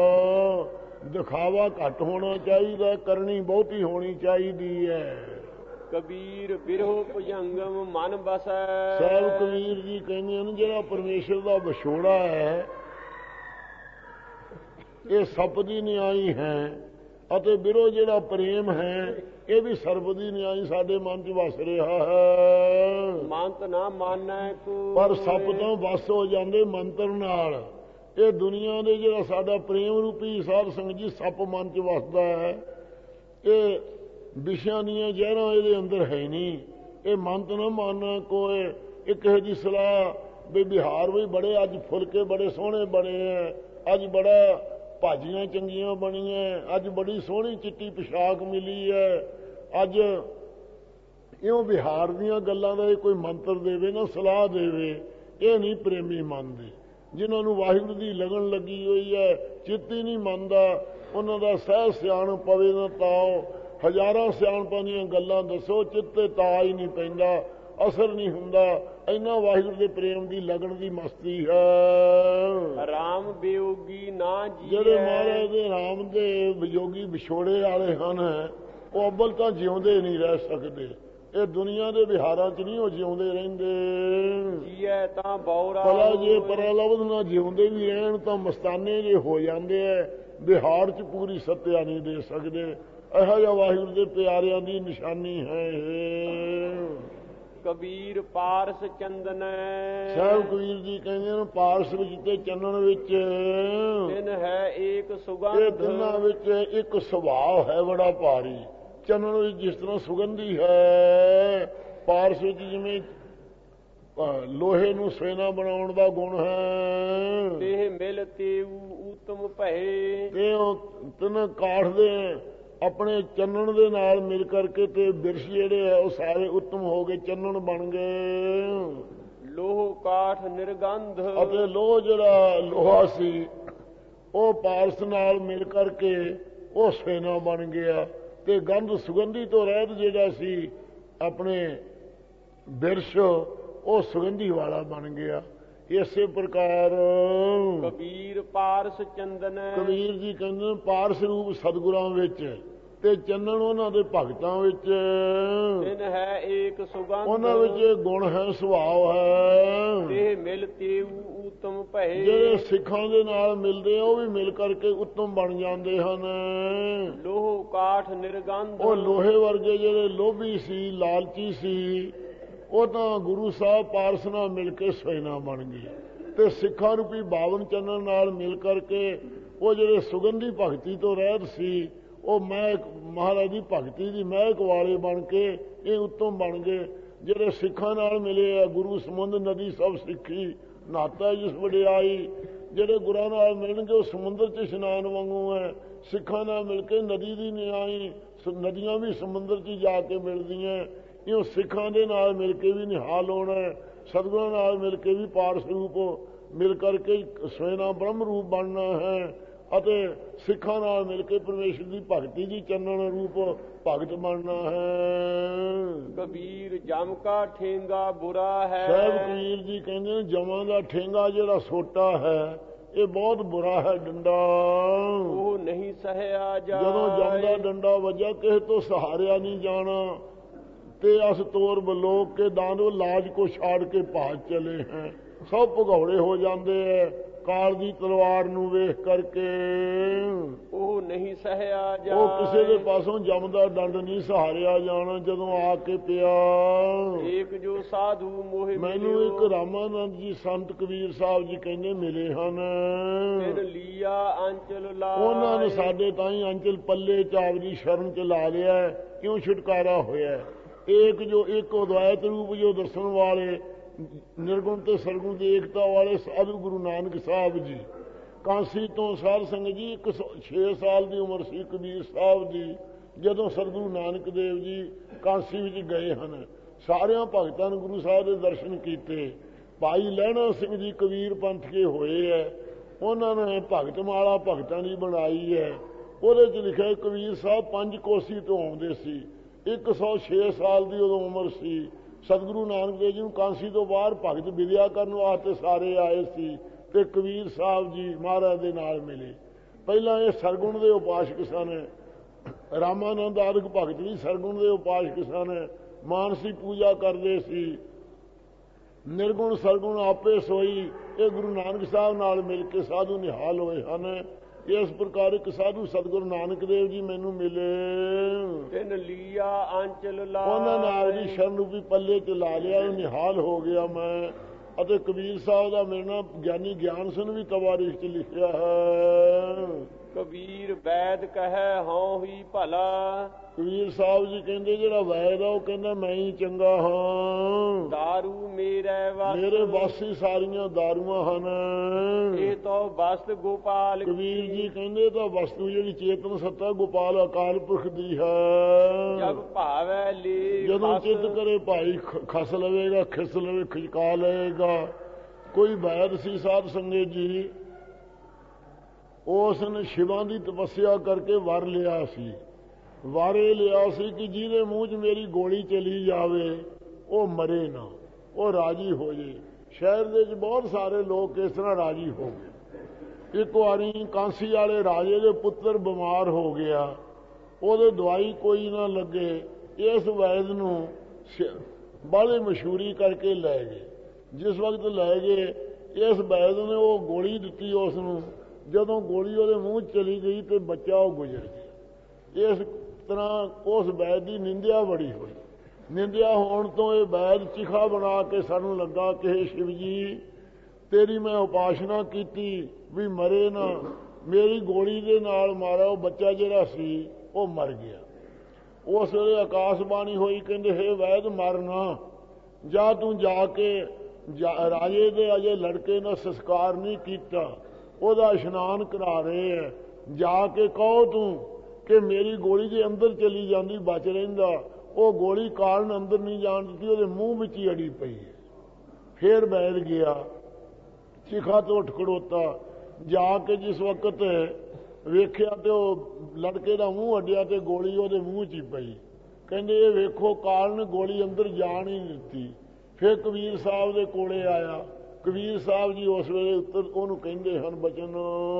[SPEAKER 2] ਦਿਖਾਵਾ ਘੱਟ ਹੋਣਾ ਚਾਹੀਦਾ, ਕਰਨੀ ਬਹੁਤੀ ਹੋਣੀ ਚਾਹੀਦੀ ਹੈ।
[SPEAKER 1] ਕਬੀਰ ਬਿਰਹੋ ਭੁਜੰਗਮ ਮਨ ਬਸੈ।
[SPEAKER 2] ਸਾਹਿਬ ਕਬੀਰ ਜੀ ਕਹਿੰਦੇ ਹਨ ਜਿਹੜਾ ਪਰਮੇਸ਼ਰ ਦਾ ਵਿਛੋੜਾ ਹੈ ਇਹ ਸੱਪ ਦੀ ਨਿਆਈ ਹੈ, ਅਤੇ ਬਿਰੋ ਜਿਹੜਾ ਪ੍ਰੇਮ ਹੈ ਇਹ ਵੀ ਸਰਬ ਦੀ ਨਿਆਈ ਸਾਡੇ ਮਨ 'ਚ ਵਸ ਰਿਹਾ ਹੈ।
[SPEAKER 1] ਮੰਤ ਨਾ ਮਾਨੈ ਕੋ।
[SPEAKER 2] ਪਰ ਸੱਪ ਤੋਂ ਵਸ ਹੋ ਜਾਂਦੇ ਮੰਤਰ ਨਾਲ। ਇਹ ਦੁਨੀਆ ਦੇ ਜਿਹੜਾ ਸਾਡਾ ਪ੍ਰੇਮ ਰੂਪੀ ਸਾਧ ਸੰਗਤ ਜੀ ਸੱਪ ਮਨ 'ਚ ਵਸਦਾ ਹੈ, ਇਹ ਵਿਸ਼ਿਆਂ ਦੀਆਂ ਜ਼ਹਿਰਾਂ ਇਹਦੇ ਅੰਦਰ ਹੈ ਨਹੀਂ। ਇਹ ਮੰਤ ਨਾ ਮਾਨੈ ਕੋਏ। ਇਹ ਕਿਸੇ ਦੀ ਸਲਾਹ ਵੀ ਬਿਹਾਰ ਵੀ ਬੜੇ ਅੱਜ ਫੁਲਕੇ ਬੜੇ ਸੋਹਣੇ ਬਣੇ ਹੈ, ਅੱਜ ਬੜਾ ਭਾਜੀਆਂ ਚੰਗੀਆਂ ਬਣੀਆਂ, ਅੱਜ ਬੜੀ ਸੋਹਣੀ ਚਿੱਟੀ ਪੁਸ਼ਾਕ ਮਿਲੀ ਹੈ, ਅੱਜ ਇਉਂ ਬਿਹਾਰ ਦੀਆਂ ਗੱਲਾਂ ਦਾ ਕੋਈ ਮੰਤਰ ਦੇਵੇ ਨਾ ਸਲਾਹ ਦੇਵੇ, ਇਹ ਨਹੀਂ ਪ੍ਰੇਮੀ ਮੰਨਦੇ। ਜਿਨ੍ਹਾਂ ਨੂੰ ਵਾਹਿਗੁਰੂ ਦੀ ਲਗਨ ਲੱਗੀ ਹੋਈ ਹੈ, ਚਿੱਤ ਹੀ ਨਹੀਂ ਮੰਨਦਾ, ਉਹਨਾਂ ਦਾ ਸਹਿ ਸਿਆਣ ਪਵੇ ਨਾ ਤਾਓ। ਹਜ਼ਾਰਾਂ ਸਿਆਣਪਾਂ ਦੀਆਂ ਗੱਲਾਂ ਦੱਸੋ, ਚਿੱਤੇ ਤਾ ਹੀ ਨਹੀਂ ਪੈਂਦਾ, ਅਸਰ ਨਹੀਂ ਹੁੰਦਾ। ਇੰਨਾ ਵਾਹਿਗੁਰੂ ਦੇ ਪ੍ਰੇਮ ਦੀ ਲਗਨ ਦੀ ਮਸਤੀ ਹੈ।
[SPEAKER 1] ਰਾਮ ਵਿਯੋਗੀ ਨਾ ਜੀਐ।
[SPEAKER 2] ਜਿਹੜੇ ਮਹਾਰਾਜ ਦੇ ਰਾਮ ਦੇ ਵਿਯੋਗੀ ਵਿਛੋੜੇ ਵਾਲੇ ਹਨ ਉਹ ਅੱਬਲ ਤਾਂ ਜਿਉਂਦੇ ਨਹੀਂ ਰਹਿ ਸਕਦੇ, ਇਹ ਦੁਨੀਆ ਦੇ ਵਿਹਾਰਾਂ 'ਚ ਨਹੀਂ ਉਹ ਜਿਉਂਦੇ ਰਹਿੰਦੇ।
[SPEAKER 1] ਜੀਐ ਤਾਂ ਬੌਰਾ
[SPEAKER 2] ਭਲਾ ਜੇ ਪਰਲਬਧ ਨਾਲ ਜਿਉਂਦੇ ਵੀ ਰਹਿਣ ਤਾਂ ਮਸਤਾਨੇ ਜੇ ਹੋ ਜਾਂਦੇ ਐ, ਵਿਹਾਰ 'ਚ ਪੂਰੀ ਸੱਤਿਆ ਨਹੀਂ ਦੇ ਸਕਦੇ। ਇਹੋ ਜਿਹਾ ਵਾਹਿਗੁਰੂ ਦੇ ਪਿਆਰਿਆਂ ਦੀ ਨਿਸ਼ਾਨੀ ਹੈ।
[SPEAKER 1] ਕਬੀਰ ਪਾਰਸ ਚੰਦਨੈ
[SPEAKER 2] ਸਾਹਿਬ ਕਬੀਰ ਜੀ ਕਹਿੰਦੇ ਨੇ ਪਾਰਸ ਵਿੱਚ ਤੇ ਚੰਨਣ ਵਿੱਚ
[SPEAKER 1] ਤਿਨ ਹੈ ਏਕ
[SPEAKER 2] ਇਹ
[SPEAKER 1] ਸੁਗੰਧ।
[SPEAKER 2] ਤਿੰਨਾਂ ਵਿੱਚ ਇੱਕ ਸੁਭਾਅ ਹੈ ਬੜਾ ਭਾਰੀ। ਚੰਨਣ ਵਿੱਚ ਜਿਸ ਤਰ੍ਹਾਂ ਸੁਗੰਧੀ ਹੈ, ਪਾਰਸ ਵਿੱਚ ਜਿਵੇਂ ਲੋਹੇ ਨੂੰ ਸੋਨਾ ਬਣਾਉਣ ਦਾ ਗੁਣ ਹੈ।
[SPEAKER 1] ਤੇ ਮਿਲ ਤੇਊ ਊਤਮ ਭਏ।
[SPEAKER 2] ਤੇ ਉਹ ਤਿੰਨ ਕਾਠ ਦੇ ਆਪਣੇ ਚੰਨਣ ਦੇ ਨਾਲ ਮਿਲ ਕਰਕੇ ਤੇ ਬਿਰਸ਼ ਜਿਹੜੇ ਆ ਉਹ ਸਾਰੇ ਉੱਤਮ ਹੋ ਗਏ, ਚੰਨਣ ਬਣ ਗਏ।
[SPEAKER 1] ਲੋਹ ਕਾਠ ਨਿਰਗੰਧ
[SPEAKER 2] ਅਤੇ ਲੋਹ ਜਿਹੜਾ ਲੋਹਾ ਸੀ ਉਹ ਪਾਰਸ ਨਾਲ ਮਿਲ ਕਰਕੇ ਉਹ ਸੋਨਾ ਬਣ ਗਿਆ ਤੇ ਗੰਧ ਸੁਗੰਧੀ ਤੋਂ ਰਹਿਤ ਜਿਹੜਾ ਸੀ ਆਪਣੇ ਬਿਰਸ਼ ਉਹ ਸੁਗੰਧੀ ਵਾਲਾ ਬਣ ਗਿਆ। ਇਸੇ ਪ੍ਰਕਾਰ
[SPEAKER 1] ਕਬੀਰ ਪਾਰਸ ਚੰਦਨ।
[SPEAKER 2] ਕਬੀਰ ਜੀ ਕਹਿੰਦੇ ਪਾਰਸ ਰੂਪ ਸਤਿਗੁਰਾਂ ਵਿੱਚ ਤੇ ਚੰਨਣ ਉਹਨਾਂ ਦੇ ਭਗਤਾਂ ਵਿੱਚ
[SPEAKER 1] ਤਿਨ ਹੈ ਏਕ ਸੁਗੰਧ।
[SPEAKER 2] ਉਹਨਾਂ ਵਿੱਚ ਗੁਣ ਹੈ, ਸੁਭਾਅ ਹੈ।
[SPEAKER 1] ਤੇ ਮਿਲ ਤੇਊ ਊਤਮ ਭਏ।
[SPEAKER 2] ਜਿਹੜੇ ਸਿੱਖਾਂ ਦੇ ਨਾਲ ਮਿਲਦੇ ਆ ਉਹ ਵੀ ਮਿਲ ਕਰਕੇ ਉੱਤਮ ਬਣ ਜਾਂਦੇ ਹਨ।
[SPEAKER 1] ਲੋਹ ਕਾਠ ਨਿਰਗੰਧ।
[SPEAKER 2] ਉਹ ਲੋਹੇ ਵਰਗੇ ਜਿਹੜੇ ਲੋਭੀ ਸੀ, ਲਾਲਚੀ ਸੀ, ਉਹ ਤਾਂ ਗੁਰੂ ਸਾਹਿਬ ਪਾਰਸ ਨਾਲ ਮਿਲ ਕੇ ਸੋਨਾ ਬਣ ਗਏ ਤੇ ਸਿੱਖਾਂ ਰੂਪੀ ਬਾਵਨ ਚੰਨਣ ਨਾਲ ਮਿਲ ਕਰਕੇ ਉਹ ਜਿਹੜੇ ਸੁਗੰਧੀ ਭਗਤੀ ਤੋਂ ਰਹਿਤ ਸੀ ਉਹ ਮਹਿਕ ਮਹਾਰਾਜ ਦੀ ਭਗਤੀ ਦੀ ਮਹਿਕ ਵਾਲੇ ਬਣ ਕੇ ਇਹ ਉੱਤਮ ਬਣ ਗਏ। ਜਿਹੜੇ ਸਿੱਖਾਂ ਨਾਲ ਮਿਲੇ ਆ ਗੁਰੂ ਸਮੁੰਦ ਨਦੀ ਸਭ ਸਿੱਖੀ ਨਾਤਾ ਜਿਸ ਵਡਿਆਈ। ਜਿਹੜੇ ਗੁਰਾਂ ਨਾਲ ਮਿਲਣਗੇ ਉਹ ਸਮੁੰਦਰ 'ਚ ਇਸ਼ਨਾਨ ਵਾਂਗੂ ਹੈ। ਸਿੱਖਾਂ ਨਾਲ ਮਿਲ ਕੇ ਨਦੀ ਦੀ ਨਿਆਈ, ਨਦੀਆਂ ਵੀ ਸਮੁੰਦਰ 'ਚ ਜਾ ਕੇ ਮਿਲਦੀਆਂ। ਇਹ ਸਿੱਖਾਂ ਦੇ ਨਾਲ ਮਿਲ ਕੇ ਵੀ ਨਿਹਾਲ ਹੋਣਾ, ਸਤਿਗੁਰਾਂ ਨਾਲ ਮਿਲ ਕੇ ਵੀ ਪਾਰਸ ਰੂਪ ਮਿਲ ਕਰਕੇ ਸੋਨਾ ਬ੍ਰਹਮ ਰੂਪ ਬਣਨਾ ਹੈ ਅਤੇ ਸਿੱਖਾਂ ਨਾਲ ਮਿਲ ਕੇ ਪਰਮੇਸ਼ਰ ਦੀ ਭਗਤੀ ਦੀ ਚੰਨਣ ਰੂਪ ਭਗਤ ਬਣਨਾ ਹੈ।
[SPEAKER 1] ਕਬੀਰ ਜਮ ਕਾ ਠੇਂਗਾ ਬੁਰਾ ਹੈ।
[SPEAKER 2] ਸਾਹਿਬ ਕਬੀਰ ਜੀ ਕਹਿੰਦੇ ਨੇ ਜਮਾਂ ਦਾ ਠੇਂਗਾ ਜਿਹੜਾ ਸੋਟਾ ਹੈ ਇਹ ਬਹੁਤ ਬੁਰਾ ਹੈ ਡੰਡਾ।
[SPEAKER 1] ਉਹ ਨਹੀਂ ਸਹਿਆ ਜਾਏ।
[SPEAKER 2] ਜਦੋਂ ਜਮ ਦਾ ਡੰਡਾ ਵੱਜਾ ਕਿਸੇ ਤੋਂ ਸਹਾਰਿਆ ਨਹੀਂ ਜਾਣਾ ਤੇ ਅਸ ਤੋਰ ਬਲੋਕ ਕੇ ਦਾਨੋ ਲਾਜ ਕੋ ਛਾੜ ਕੇ ਭਾਜ ਚਲੇ ਹੈ। ਸਭ ਭਗੌੜੇ ਹੋ ਜਾਂਦੇ ਐ ਕਾਲ ਦੀ ਤਲਵਾਰ ਨੂੰ ਵੇਖ ਕਰਕੇ।
[SPEAKER 1] ਉਹ ਨਹੀਂ ਸਹਿਆ ਜਾਏ।
[SPEAKER 2] ਉਹ ਕਿਸੇ ਦੇ ਪਾਸੋਂ ਜਮ ਦਾ ਡੰਡ ਨਹੀਂ ਸਹਾਰਿਆ ਜਾਣਾ ਜਦੋਂ ਆ ਕੇ ਪਿਆ।
[SPEAKER 1] ਏਕ ਜੋ ਸਾਧੂ ਮੋਹਿ
[SPEAKER 2] ਮੈਨੂੰ ਇੱਕ ਰਾਮਾਨੰਦ ਜੀ ਸੰਤ ਕਬੀਰ ਸਾਹਿਬ ਜੀ ਕਹਿੰਦੇ ਮਿਲੇ ਹਨ।
[SPEAKER 1] ਫਿਰ ਲੀਆ ਅੰਚਲ ਲਾ।
[SPEAKER 2] ਉਹਨਾਂ ਨੇ ਸਾਡੇ ਤਾਈਂ ਅੰਚਲ ਪੱਲੇ ਚਾਵਦੀ ਸ਼ਰਨ ਚ ਲਾ ਲਿਆ। ਕਿਉਂ ਛੁਟਕਾਰਾ ਹੋਇਆ? ਏਕ ਜੋ ਇੱਕ ਅਦਵੈਤ ਰੂਪ ਜੋ ਦੱਸਣ ਵਾਲੇ ਨਿਰਗੁਣ ਤੇ ਸਰਗੁਣ ਦੀ ਏਕਤਾ ਵਾਲੇ ਸਾਧੂ ਗੁਰੂ ਨਾਨਕ ਸਾਹਿਬ ਜੀ ਕਾਂਸੀ ਤੋਂ ਸਾਧ ਸੰਗਤ ਜੀ ਇੱਕ ਛੇ ਸਾਲ ਦੀ ਉਮਰ ਸੀ ਕਬੀਰ ਸਾਹਿਬ ਦੀ ਜਦੋਂ ਸਤਿਗੁਰੂ ਨਾਨਕ ਦੇਵ ਜੀ ਕਾਂਸੀ ਵਿੱਚ ਗਏ ਹਨ। ਸਾਰਿਆਂ ਭਗਤਾਂ ਨੇ ਗੁਰੂ ਸਾਹਿਬ ਦੇ ਦਰਸ਼ਨ ਕੀਤੇ। ਭਾਈ ਲਹਿਣਾ ਸਿੰਘ ਜੀ ਕਬੀਰ ਪੰਥ ਕੇ ਹੋਏ ਹੈ। ਉਹਨਾਂ ਨੇ ਭਗਤ ਮਾਲਾ ਭਗਤਾਂ ਦੀ ਬਣਾਈ ਹੈ। ਉਹਦੇ 'ਚ ਲਿਖਿਆ ਕਬੀਰ ਸਾਹਿਬ ਪੰਜ ਕੋਸੀ ਤੋਂ ਆਉਂਦੇ ਸੀ। ਇੱਕ ਸੌ ਛੇ ਸਾਲ ਦੀ ਉਦੋਂ ਉਮਰ ਸੀ। ਸਤਿਗੁਰੂ ਨਾਨਕ ਦੇਵ ਜੀ ਨੂੰ ਕਾਂਸੀ ਤੋਂ ਬਾਹਰ ਭਗਤ ਵਿਦਿਆ ਕਰਨ ਵਾਸਤੇ ਸਾਰੇ ਆਏ ਸੀ ਤੇ ਕਬੀਰ ਸਾਹਿਬ ਜੀ ਮਹਾਰਾਜ ਦੇ ਨਾਲ ਮਿਲੇ। ਪਹਿਲਾਂ ਇਹ ਸਰਗੁਣ ਦੇ ਉਪਾਸ਼ਕ ਸਨ। ਰਾਮਾਨੰਦ ਆਦਿਕ ਭਗਤ ਵੀ ਸਰਗੁਣ ਦੇ ਉਪਾਸ਼ਕ ਸਨ। ਮਾਨਸੀ ਪੂਜਾ ਕਰਦੇ ਸੀ। ਨਿਰਗੁਣ ਸਰਗੁਣ ਆਪੇ ਸੋਈ। ਇਹ ਗੁਰੂ ਨਾਨਕ ਸਾਹਿਬ ਨਾਲ ਮਿਲ ਕੇ ਸਾਧੂ ਨਿਹਾਲ ਹੋਏ ਹਨ। ਇਸ ਪ੍ਰਕਾਰ ਇੱਕ ਸਾਧੂ ਸਤਿਗੁਰੂ ਨਾਨਕ ਦੇਵ ਜੀ ਮੈਨੂੰ ਮਿਲੇ।
[SPEAKER 1] ਤਿਨ ਲੀਆ ਅੰਚਲ ਲਾ।
[SPEAKER 2] ਉਹਨਾਂ ਨਾਲ ਦੀ ਸ਼ਰਨ ਰੂਪੀ ਪੱਲੇ ਤੇ ਲਾ ਲਿਆ। ਨਿਹਾਲ ਹੋ ਗਿਆ ਮੈਂ। ਅਤੇ ਕਬੀਰ ਸਾਹਿਬ ਦਾ ਮਿਲਣਾ ਗਿਆਨੀ ਗਿਆਨ ਸਿੰਘ ਵੀ ਤਵਾਰੀਖ 'ਚ ਲਿਖਿਆ ਹੈ।
[SPEAKER 1] ਕਬੀਰ ਵੈਦ ਕਹੈ ਹਉ ਹੀ ਭਲਾ।
[SPEAKER 2] ਕਬੀਰ ਸਾਹਿਬ ਜੀ ਕਹਿੰਦੇ ਜਿਹੜਾ ਵੈਦ ਆ ਉਹ ਕਹਿੰਦਾ ਮੈਂ ਹੀ ਚੰਗਾ ਹਾਂ।
[SPEAKER 1] ਦਾਰੂ ਮੇਰੇ ਵਸ।
[SPEAKER 2] ਮੇਰੇ ਵਾਸੀ ਸਾਰੀਆਂ ਦਾਰੂਆਂ ਹਨ।
[SPEAKER 1] ਇਹ ਤਾਂ ਵਸਤ ਗੋਪਾਲ।
[SPEAKER 2] ਕਬੀਰ ਜੀ ਕਹਿੰਦੇ ਤਾਂ ਵਸਤੂ ਜਿਹੜੀ ਚੇਤਨ ਸੱਤਾ ਗੋਪਾਲ ਅਕਾਲ ਪੁਰਖ ਦੀ ਹੈ।
[SPEAKER 1] ਜਬ ਭਾਵੈ ਲੇ।
[SPEAKER 2] ਜਦੋਂ ਚਿੱਤ ਕਰੇ ਭਾਈ ਖਸ ਲਵੇਗਾ, ਖਿਸ ਲਵੇ, ਖਿਚਕਾ ਲਵੇਗਾ। ਕੋਈ ਵੈਦ ਸੀ ਸਾਧ ਸੰਗਤ ਜੀ ਉਸ ਨੇ ਸ਼ਿਵਾਂ ਦੀ ਤਪੱਸਿਆ ਕਰਕੇ ਵਰ ਲਿਆ ਸੀ। ਵਾਰੇ ਲਿਆ ਸੀ ਕਿ ਜਿਹਦੇ ਮੂੰਹ 'ਚ ਮੇਰੀ ਗੋਲੀ ਚਲੀ ਜਾਵੇ ਉਹ ਮਰੇ ਨਾ, ਉਹ ਰਾਜੀ ਹੋ ਜੇ। ਸ਼ਹਿਰ ਦੇ ਵਿੱਚ ਬਹੁਤ ਸਾਰੇ ਲੋਕ ਇਸ ਤਰ੍ਹਾਂ ਰਾਜੀ ਹੋ ਗਏ। ਇੱਕ ਵਾਰੀ ਕਾਂਸੀ ਵਾਲੇ ਰਾਜੇ ਦੇ ਪੁੱਤਰ ਬਿਮਾਰ ਹੋ ਗਿਆ। ਉਹਦੇ ਦਵਾਈ ਕੋਈ ਨਾ ਲੱਗੇ। ਇਸ ਵੈਦ ਨੂੰ ਬਾਹਲੀ ਮਸ਼ਹੂਰੀ ਕਰਕੇ ਲੈ ਗਏ। ਜਿਸ ਵਕਤ ਲੈ ਗਏ, ਇਸ ਵੈਦ ਨੇ ਉਹ ਗੋਲੀ ਦਿੱਤੀ ਉਸ ਨੂੰ। ਜਦੋਂ ਗੋਲੀ ਉਹਦੇ ਮੂੰਹ 'ਚ ਚਲੀ ਗਈ ਤੇ ਬੱਚਾ ਉਹ ਗੁਜ਼ਰ ਗਿਆ। ਇਸ ਤਰ੍ਹਾਂ ਉਸ ਵੈਦ ਦੀ ਨਿੰਦਿਆ ਬੜੀ ਹੋਈ। ਨਿੰਦਿਆ ਹੋਣ ਤੋਂ ਇਹ ਵੈਦ ਚਿਖਾ ਬਣਾ ਕੇ ਸਾਨੂੰ ਲੱਗਾ ਕਿ ਹੇ ਸ਼ਿਵ ਜੀ, ਤੇਰੀ ਮੈਂ ਉਪਾਸਨਾ ਕੀਤੀ ਵੀ ਮਰੇ ਨਾ, ਮੇਰੀ ਗੋਲੀ ਦੇ ਨਾਲ ਮਾਰਾ ਉਹ ਬੱਚਾ ਜਿਹੜਾ ਸੀ ਉਹ ਮਰ ਗਿਆ। ਉਸ ਵੇਲੇ ਆਕਾਸ਼ਬਾਣੀ ਹੋਈ, ਕਹਿੰਦੇ ਹੇ ਵੈਦ ਮਰਨਾ, ਜਾ ਤੂੰ ਜਾ ਕੇ ਰਾਜੇ ਦੇ ਅਜੇ ਲੜਕੇ ਦਾ ਸੰਸਕਾਰ ਨਹੀਂ ਕੀਤਾ, ਉਹਦਾ ਇਸ਼ਨਾਨ ਕਰਾ ਰਹੇ ਹੈ, ਜਾ ਕੇ ਕਹੋ ਤੂੰ ਕਿ ਮੇਰੀ ਗੋਲੀ ਦੇ ਅੰਦਰ ਚਲੀ ਜਾਂਦੀ ਬਚ ਰਹਿੰਦਾ। ਉਹ ਗੋਲੀ ਕਾਰਨ ਅੰਦਰ ਨਹੀਂ ਜਾਣ ਦਿੱਤੀ, ਉਹਦੇ ਮੂੰਹ ਵਿੱਚ ਹੀ ਅੜੀ ਪਈ ਹੈ। ਫੇਰ ਬੈਠ ਗਿਆ, ਚਿਖਾ ਤੋਂ ਉੱਠ ਖੜੋਤਾ, ਜਾ ਕੇ ਜਿਸ ਵਕਤ ਵੇਖਿਆ ਤੇ ਉਹ ਲੜਕੇ ਦਾ ਮੂੰਹ ਅੱਡਿਆ ਤੇ ਗੋਲੀ ਉਹਦੇ ਮੂੰਹ 'ਚ ਹੀ ਪਈ। ਕਹਿੰਦੇ ਇਹ ਵੇਖੋ ਕਾਰਨ ਗੋਲੀ ਅੰਦਰ ਜਾਣ ਹੀ ਨਹੀਂ ਦਿੱਤੀ। ਫਿਰ ਕਬੀਰ ਸਾਹਿਬ ਦੇ ਕੋਲੇ ਆਇਆ। ਕਬੀਰ ਸਾਹਿਬ ਜੀ ਉਸ ਵੇਲੇ ਉੱਤਰ ਉਹਨੂੰ ਕਹਿੰਦੇ ਹਨ ਬਚਨ,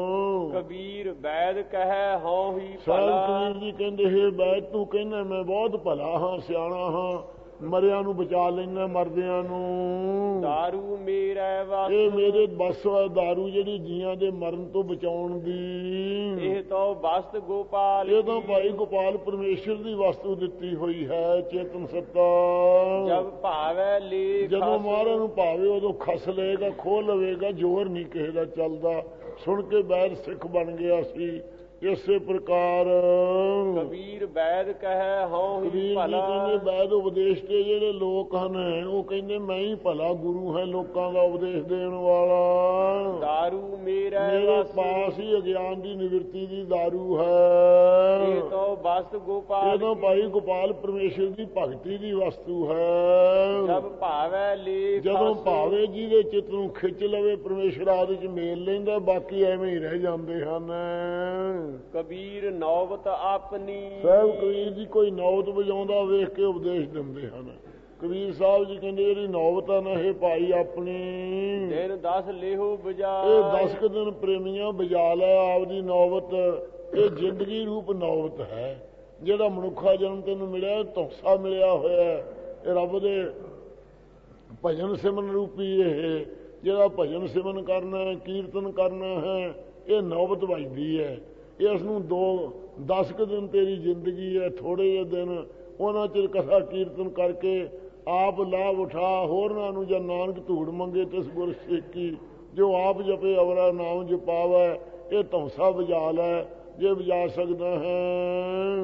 [SPEAKER 1] ਕਬੀਰ ਵੈਦ ਕਹੈ ਹਉ ਹੀ
[SPEAKER 2] ਸਾਹਿਬ
[SPEAKER 1] ਭਲਾ।
[SPEAKER 2] ਕਬੀਰ ਜੀ ਕਹਿੰਦੇ ਹੇ ਵੈਦ, ਤੂੰ ਕਹਿੰਦਾ ਮੈਂ ਬਹੁਤ ਭਲਾ ਹਾਂ, ਸਿਆਣਾ ਹਾਂ, ਮਰਿਆਂ ਨੂੰ ਬਚਾ ਲੈਣਾ ਮਰਦਿਆਂ ਨੂੰ।
[SPEAKER 1] ਦਾਰੂ ਮੇਰਾ ਵਸ,
[SPEAKER 2] ਇਹ ਮੇਰੇ ਬਸ ਹੈ ਦਾਰੂ ਜਿਹੜੀ ਜੀਆਂ ਦੇ ਮਰਨ ਤੋਂ ਬਚਾਉਣ ਦੀ।
[SPEAKER 1] ਇਹ ਤਾਂ ਵਸਤ ਗੋਪਾਲ,
[SPEAKER 2] ਇਹ ਤਾਂ ਭਾਈ ਗੋਪਾਲ ਪਰਮੇਸ਼ਰ ਦੀ ਵਸਤੂ ਦਿੱਤੀ ਹੋਈ ਹੈ, ਚੇਤਨ ਸੱਤਾ।
[SPEAKER 1] ਜਬ ਭਾਵੈ ਲੇ,
[SPEAKER 2] ਜਦੋਂ ਮਹਾਰਾਜ ਨੂੰ ਭਾਵੇ ਉਦੋਂ ਖਸ ਲਏਗਾ, ਖੋਹ ਲਵੇਗਾ, ਜ਼ੋਰ ਨਹੀਂ ਕਿਸੇ ਦਾ ਚੱਲਦਾ। ਸੁਣ ਕੇ ਬੈਦ ਸਿੱਖ ਬਣ ਗਿਆ ਸੀ। ਇਸੇ ਪ੍ਰਕਾਰ
[SPEAKER 1] ਕਬੀਰ ਵੈਦ ਕਹੈ ਹਉ ਹੀ
[SPEAKER 2] ਕਬੀਰ ਜੀ
[SPEAKER 1] ਭਲਾ।
[SPEAKER 2] ਕਹਿੰਦੇ ਵੈਦ ਉਪਦੇਸ਼ ਦੇ ਜਿਹੜੇ ਲੋਕ ਹਨ ਉਹ ਕਹਿੰਦੇ ਮੈਂ ਹੀ ਭਲਾ ਗੁਰੂ ਹੈ, ਲੋਕਾਂ ਦਾ ਉਪਦੇਸ਼ ਦੇਣ ਵਾਲਾ।
[SPEAKER 1] ਦਾਰੂ ਮੇਰਾ
[SPEAKER 2] ਮੇਰੇ
[SPEAKER 1] ਵਸ,
[SPEAKER 2] ਪਾਸ ਹੀ ਅਗਿਆਨ ਦੀ ਨਿਵਰਤੀ ਦੀ ਦਾਰੂ ਹੈ।
[SPEAKER 1] ਇਹ ਤਾਂ ਵਸਤ ਗੋਪਾਲ,
[SPEAKER 2] ਇਹ ਤਾਂ ਭਾਈ ਗੋਪਾਲ ਪਰਮੇਸ਼ਰ ਦੀ ਭਗਤੀ ਦੀ ਵਸਤੂ ਹੈ।
[SPEAKER 1] ਜਬ ਭਾਵੈ ਲੇ,
[SPEAKER 2] ਜਦੋਂ ਭਾਵੇ ਜਿਹਦੇ ਚਿੱਤ ਨੂੰ ਖਿੱਚ ਲਵੇ ਪਰਮੇਸ਼ਰ ਆਦਿ ਚ ਮੇਲ ਲੈਂਦਾ, ਬਾਕੀ ਐਵੇਂ ਹੀ ਰਹਿ ਜਾਂਦੇ ਹਨ।
[SPEAKER 1] ਕਬੀਰ ਨੌਬਤ ਆਪਣੀ,
[SPEAKER 2] ਸਾਹਿਬ ਕਬੀਰ ਜੀ ਕੋਈ ਨੌਬਤ ਵਜਾਉਂਦਾ ਵੇਖ ਕੇ ਉਪਦੇਸ਼ ਦਿੰਦੇ ਹਨ। ਕਬੀਰ ਸਾਹਿਬ ਜੀ ਕਹਿੰਦੇ ਜਿਹੜੀ ਨੌਬਤ ਆ ਨਾ ਇਹ ਭਾਈ ਆਪਣੀ,
[SPEAKER 1] ਦਿਨ ਦਸ ਲੇਹੋ ਬਜਾ।
[SPEAKER 2] ਇਹ ਦਸ ਕੁ ਦਿਨ ਪ੍ਰੇਮੀਆਂ ਬਜਾ ਲੈ ਆਪਦੀ ਨੌਬਤ। ਇਹ ਜ਼ਿੰਦਗੀ ਰੂਪ ਨੌਬਤ ਹੈ। ਜਿਹੜਾ ਮਨੁੱਖਾ ਜਨਮ ਤੈਨੂੰ ਮਿਲਿਆ ਧੌਂਸਾ ਮਿਲਿਆ ਹੋਇਆ, ਇਹ ਰੱਬ ਦੇ ਭਜਨ ਸਿਮਰਨ ਰੂਪੀ। ਇਹ ਜਿਹੜਾ ਭਜਨ ਸਿਮਰਨ ਕਰਨਾ ਹੈ, ਕੀਰਤਨ ਕਰਨਾ ਹੈ, ਇਹ ਨੌਬਤ ਵੱਜਦੀ ਹੈ। ਇਸ ਨੂੰ ਦੋ ਦਸ ਕੁ ਦਿਨ ਤੇਰੀ ਜ਼ਿੰਦਗੀ ਹੈ, ਥੋੜੇ ਜਿਹੇ ਦਿਨ ਉਹਨਾਂ ਚਿਰ ਕਥਾ ਕੀਰਤਨ ਕਰਕੇ ਆਪ ਲਾਭ ਉਠਾ। ਹੋਰਨਾਂ ਨੂੰ ਜਾਂ ਨਾਨਕ ਧੂੜ ਮੰਗੇ ਤਿਸ ਗੁਰ ਸੇਕੀ, ਜੋ ਆਪ ਜਪੇ ਅਵਰਾ ਨਾਮ ਜਪਾਵੈ। ਇਹ ਧੌਂਸਾ ਵਜਾ ਲੈ ਜੇ ਵਜਾ ਸਕਦਾ ਹੈ।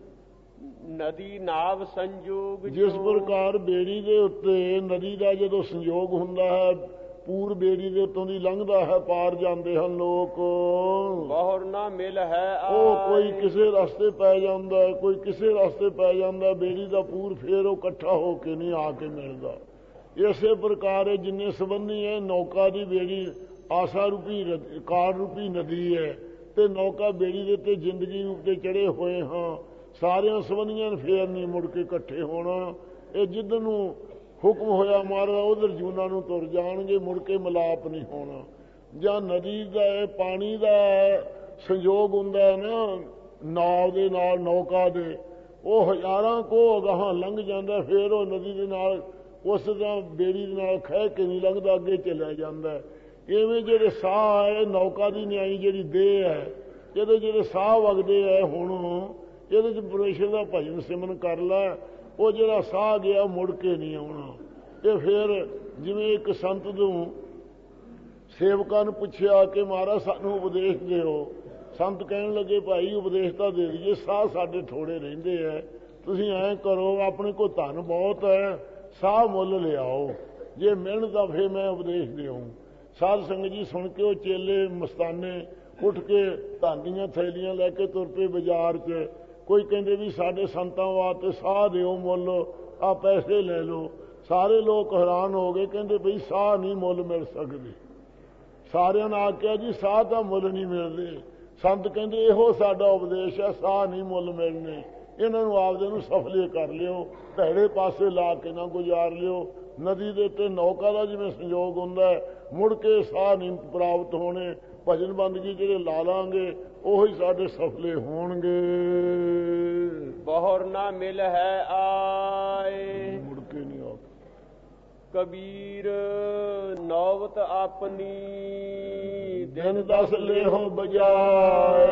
[SPEAKER 1] ਨਦੀ ਨਾਵ ਸੰਜੋਗ,
[SPEAKER 2] ਜਿਸ ਪ੍ਰਕਾਰ ਬੇੜੀ ਦੇ ਉੱਤੇ ਨਦੀ ਦਾ ਜਦੋਂ ਸੰਯੋਗ ਹੁੰਦਾ ਹੈ, ਪੂਰ ਬੇੜੀ ਦੇ ਉੱਤੋਂ ਦੀ ਲੰਘਦਾ ਹੈ, ਪਾਰ ਜਾਂਦੇ ਹਨ ਲੋਕ।
[SPEAKER 1] ਬਹੁਰ ਨਾ ਮਿਲ ਹੈ
[SPEAKER 2] ਉਹ ਕੋਈ ਕਿਸੇ ਰਸਤੇ ਪੈ ਜਾਂਦਾ, ਕੋਈ ਕਿਸੇ ਰਸਤੇ ਪੈ ਜਾਂਦਾ, ਬੇੜੀ ਦਾ ਪੂਰ ਫੇਰ ਉਹ ਇਕੱਠਾ ਹੋ ਕੇ ਨਹੀਂ ਆ ਕੇ ਮਿਲਦਾ। ਇਸੇ ਪ੍ਰਕਾਰ ਜਿੰਨੇ ਸੰਬੰਧੀ ਹੈ, ਨੌਕਾ ਦੀ ਬੇੜੀ ਆਸਾ ਰੂਪੀ ਕਾਰ ਰੂਪੀ ਨਦੀ ਹੈ, ਤੇ ਨੌਕਾ ਬੇੜੀ ਦੇ ਉੱਤੇ ਜ਼ਿੰਦਗੀ ਰੂਪ ਤੇ ਚੜੇ ਹੋਏ ਹਾਂ। ਸਾਰਿਆਂ ਸੰਬੰਧੀਆਂ ਨੇ ਫੇਰ ਨਹੀਂ ਮੁੜ ਕੇ ਇਕੱਠੇ ਹੋਣਾ। ਇਹ ਜਿੱਧਰ ਨੂੰ ਹੁਕਮ ਹੋਇਆ ਮਹਾਰਾਜ ਉਧਰ ਜੂਨਾਂ ਨੂੰ ਤੁਰ ਜਾਣਗੇ, ਮੁੜ ਕੇ ਮਿਲਾਪ ਨਹੀਂ ਹੋਣਾ। ਜਾਂ ਨਦੀ ਦਾ ਪਾਣੀ ਦਾ ਸੰਯੋਗ ਹੁੰਦਾ ਨਾ ਨਾਵ ਦੇ ਨਾਲ, ਨੌਕਾ ਦੇ, ਉਹ ਹਜ਼ਾਰਾਂ ਕੋ ਅਗਾਹਾਂ ਲੰਘ ਜਾਂਦਾ, ਫੇਰ ਉਹ ਨਦੀ ਦੇ ਨਾਲ ਉਸ ਦਾ ਬੇੜੀ ਦੇ ਨਾਲ ਖਹਿ ਕੇ ਨਹੀਂ ਲੰਘਦਾ, ਅੱਗੇ ਚਲਿਆ ਜਾਂਦਾ। ਇਵੇਂ ਜਿਹੜੇ ਸਾਹ ਹੈ, ਨੌਕਾ ਦੀ ਨਿਆਈ ਜਿਹੜੀ ਦੇਹ ਹੈ, ਇਹਦੇ ਜਿਹੜੇ ਸਾਹ ਵਗਦੇ ਹੈ, ਹੁਣ ਇਹਦੇ ਚ ਪਰਮੇਸ਼ਰ ਦਾ ਭਜਨ ਸਿਮਰਨ ਕਰ ਲੈ। ਉਹ ਜਿਹੜਾ ਸਾਹ ਗਿਆ ਮੁੜ ਕੇ ਨਹੀਂ ਆਉਣਾ। ਤੇ ਫਿਰ ਜਿਵੇਂ ਇੱਕ ਸੰਤ ਨੂੰ ਸੇਵਕਾਂ ਨੂੰ ਪੁੱਛਿਆ ਕਿ ਮਹਾਰਾਜ ਸਾਨੂੰ ਉਪਦੇਸ਼ ਦਿਓ। ਸੰਤ ਕਹਿਣ ਲੱਗੇ ਭਾਈ ਉਪਦੇਸ਼ ਤਾਂ ਦੇ ਦਈਏ, ਸਾਹ ਸਾਡੇ ਥੋੜੇ ਰਹਿੰਦੇ ਐ, ਤੁਸੀਂ ਐਂ ਕਰੋ ਆਪਣੇ ਕੋਲ ਧਨ ਬਹੁਤ ਹੈ, ਸਾਹ ਮੁੱਲ ਲਿਆਓ, ਜੇ ਮਿਲਣ ਤਾਂ ਫਿਰ ਮੈਂ ਉਪਦੇਸ਼ ਦਿਓ। ਸਾਧ ਸੰਗਤ ਜੀ ਸੁਣ ਕੇ ਉਹ ਚੇਲੇ ਮਸਤਾਨੇ ਉੱਠ ਕੇ ਧਨ ਦੀਆਂ ਥੈਲੀਆਂ ਲੈ ਕੇ ਤੁਰ ਪਏ ਬਾਜ਼ਾਰ 'ਚ। ਕੋਈ ਕਹਿੰਦੇ ਵੀ ਸਾਡੇ ਸੰਤਾਂ ਵਾਸਤੇ ਸਾਹ ਦਿਓ ਮੁੱਲ, ਆ ਪੈਸੇ ਲੈ ਲਓ। ਸਾਰੇ ਲੋਕ ਹੈਰਾਨ ਹੋ ਗਏ, ਕਹਿੰਦੇ ਬਈ ਸਾਹ ਨਹੀਂ ਮੁੱਲ ਮਿਲ ਸਕਦੇ। ਸਾਰਿਆਂ ਨੇ ਆਖਿਆ ਜੀ ਸਾਹ ਤਾਂ ਮੁੱਲ ਨਹੀਂ ਮਿਲਦੇ। ਸੰਤ ਕਹਿੰਦੇ ਇਹੋ ਸਾਡਾ ਉਪਦੇਸ਼ ਹੈ, ਸਾਹ ਨਹੀਂ ਮੁੱਲ ਮਿਲਣੇ, ਇਹਨਾਂ ਨੂੰ ਆਪਦੇ ਨੂੰ ਸਫਲੇ ਕਰ ਲਿਓ, ਭੈੜੇ ਪਾਸੇ ਲਾ ਕੇ ਨਾ ਗੁਜ਼ਾਰ ਲਿਓ। ਨਦੀ ਦੇ ਉੱਤੇ ਨੌਕਾ ਦਾ ਜਿਵੇਂ ਸੰਯੋਗ ਹੁੰਦਾ, ਮੁੜ ਕੇ ਸਾਹ ਨਹੀਂ ਪ੍ਰਾਪਤ ਹੋਣੇ। ਭਜਨ ਬੰਦਗੀ ਜਿਹੜੇ ਲਾ ਲਾਂਗੇ ਉਹੀ ਸਾਡੇ ਸਫਲੇ ਹੋਣਗੇ।
[SPEAKER 1] ਬਹੁਰ ਨਾ ਮਿਲ ਹੈ ਆਏ। ਕਬੀਰ ਨੌਬਤ ਆਪਣੀ
[SPEAKER 2] ਦਿਨ ਦਸ ਲੇਹੋ ਬਜਾਏ,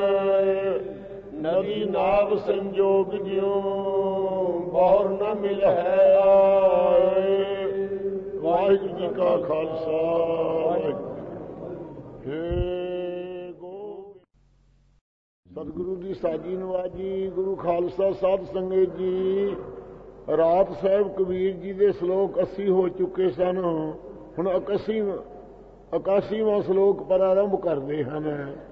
[SPEAKER 2] ਨਦੀ ਨਾਵ ਸੰਜੋਗ ਜਿਉ ਬਹੁਰ ਨ ਮਿਲੈ ਆਏ। ਵਾਹਿਗੁਰੂ ਜੀ ਕਾ ਖਾਲਸਾ, ਹੇ ਗੋਬਿੰਦ। ਸਤਿਗੁਰੂ ਦੀ ਸਾਜੀ ਨਵਾਜੀ। ਗੁਰੂ ਖਾਲਸਾ ਸਾਧ ਸੰਗਤ ਜੀ, ਰਾਤ ਸਾਹਿਬ ਕਬੀਰ ਜੀ ਦੇ ਸ਼ਲੋਕ ਅੱਸੀ ਹੋ ਚੁੱਕੇ ਸਨ। ਹੁਣ ਇਕਾਸੀ ਇਕਾਸੀਵਾਂ ਸ਼ਲੋਕ ਪ੍ਰਾਰੰਭ ਕਰਦੇ ਹਨ।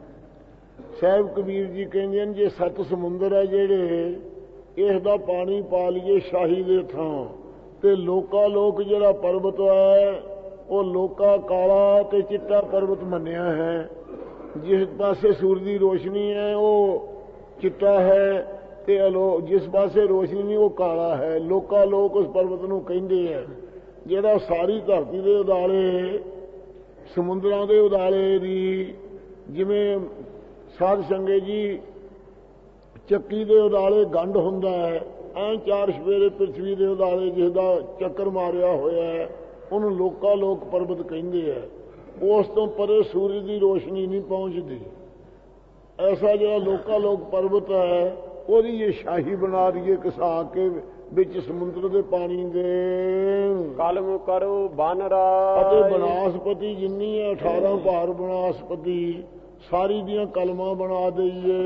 [SPEAKER 2] ਸਾਹਿਬ ਕਬੀਰ ਜੀ ਕਹਿੰਦੇ ਹਨ, ਜੇ ਸੱਤ ਸਮੁੰਦਰ ਹੈ ਜਿਹੜੇ, ਇਸ ਦਾ ਪਾਣੀ ਪਾ ਲਈਏ ਸ਼ਾਹੀ ਦੇ ਥਾਂ, ਤੇ ਲੋਕਾ ਲੋਕ ਜਿਹੜਾ ਪਰਬਤ ਹੈ ਉਹ ਲੋਕਾ ਕਾਲਾ ਤੇ ਚਿੱਟਾ ਪਰਬਤ ਮੰਨਿਆ ਹੈ। ਜਿਸ ਪਾਸੇ ਸੂਰਜ ਦੀ ਰੋਸ਼ਨੀ ਹੈ ਉਹ ਚਿੱਟਾ ਹੈ, ਤੇ ਅਲੋ ਜਿਸ ਪਾਸੇ ਰੋਸ਼ਨੀ ਨਹੀਂ ਉਹ ਕਾਲਾ ਹੈ। ਲੋਕਾ ਲੋਕ ਉਸ ਪਰਬਤ ਨੂੰ ਕਹਿੰਦੇ ਹੈ, ਜਿਹੜਾ ਸਾਰੀ ਧਰਤੀ ਦੇ ਉਦਾਲੇ, ਸਮੁੰਦਰਾਂ ਦੇ ਉਦਾਲੇ ਦੀ, ਜਿਵੇਂ ਸਾਧ ਸੰਗਤ ਜੀ ਚੱਕੀ ਦੇ ਉਦਾਲੇ ਗੰਢ ਹੁੰਦਾ ਹੈ, ਐਂ ਚਾਰ ਸਵੇਰੇ ਪ੍ਰਿਥਵੀ ਦੇ ਉਦਾਲੇ ਜਿਸ ਦਾ ਚੱਕਰ ਮਾਰਿਆ ਹੋਇਆ ਹੈ, ਉਹਨੂੰ ਲੋਕਾ ਲੋਕ ਪਰਬਤ ਕਹਿੰਦੇ ਹੈ। ਉਸ ਤੋਂ ਪਰੇ ਸੂਰਜ ਦੀ ਰੋਸ਼ਨੀ ਨਹੀਂ ਪਹੁੰਚਦੀ। ਐਸਾ ਜਿਹੜਾ ਲੋਕਾ ਲੋਕ ਪਰਬਤ ਹੈ, ਉਹਦੀ ਇਹ ਸ਼ਾਹੀ ਬਣਾ ਦਈਏ ਘਸਾ ਕੇ ਵਿੱਚ ਸਮੁੰਦਰ ਦੇ ਪਾਣੀ ਦੇ।
[SPEAKER 1] ਕਲਮ ਕਰੋ ਬਾਨਰਾ
[SPEAKER 2] ਅਤੇ ਬਨਾਸਪਤੀ ਜਿੰਨੀ ਹੈ ਅਠਾਰਾਂ ਭਾਰ ਬਨਾਸਪਤੀ, ਸਾਰੀ ਦੀਆਂ ਕਲਮਾਂ ਬਣਾ ਦਈਏ।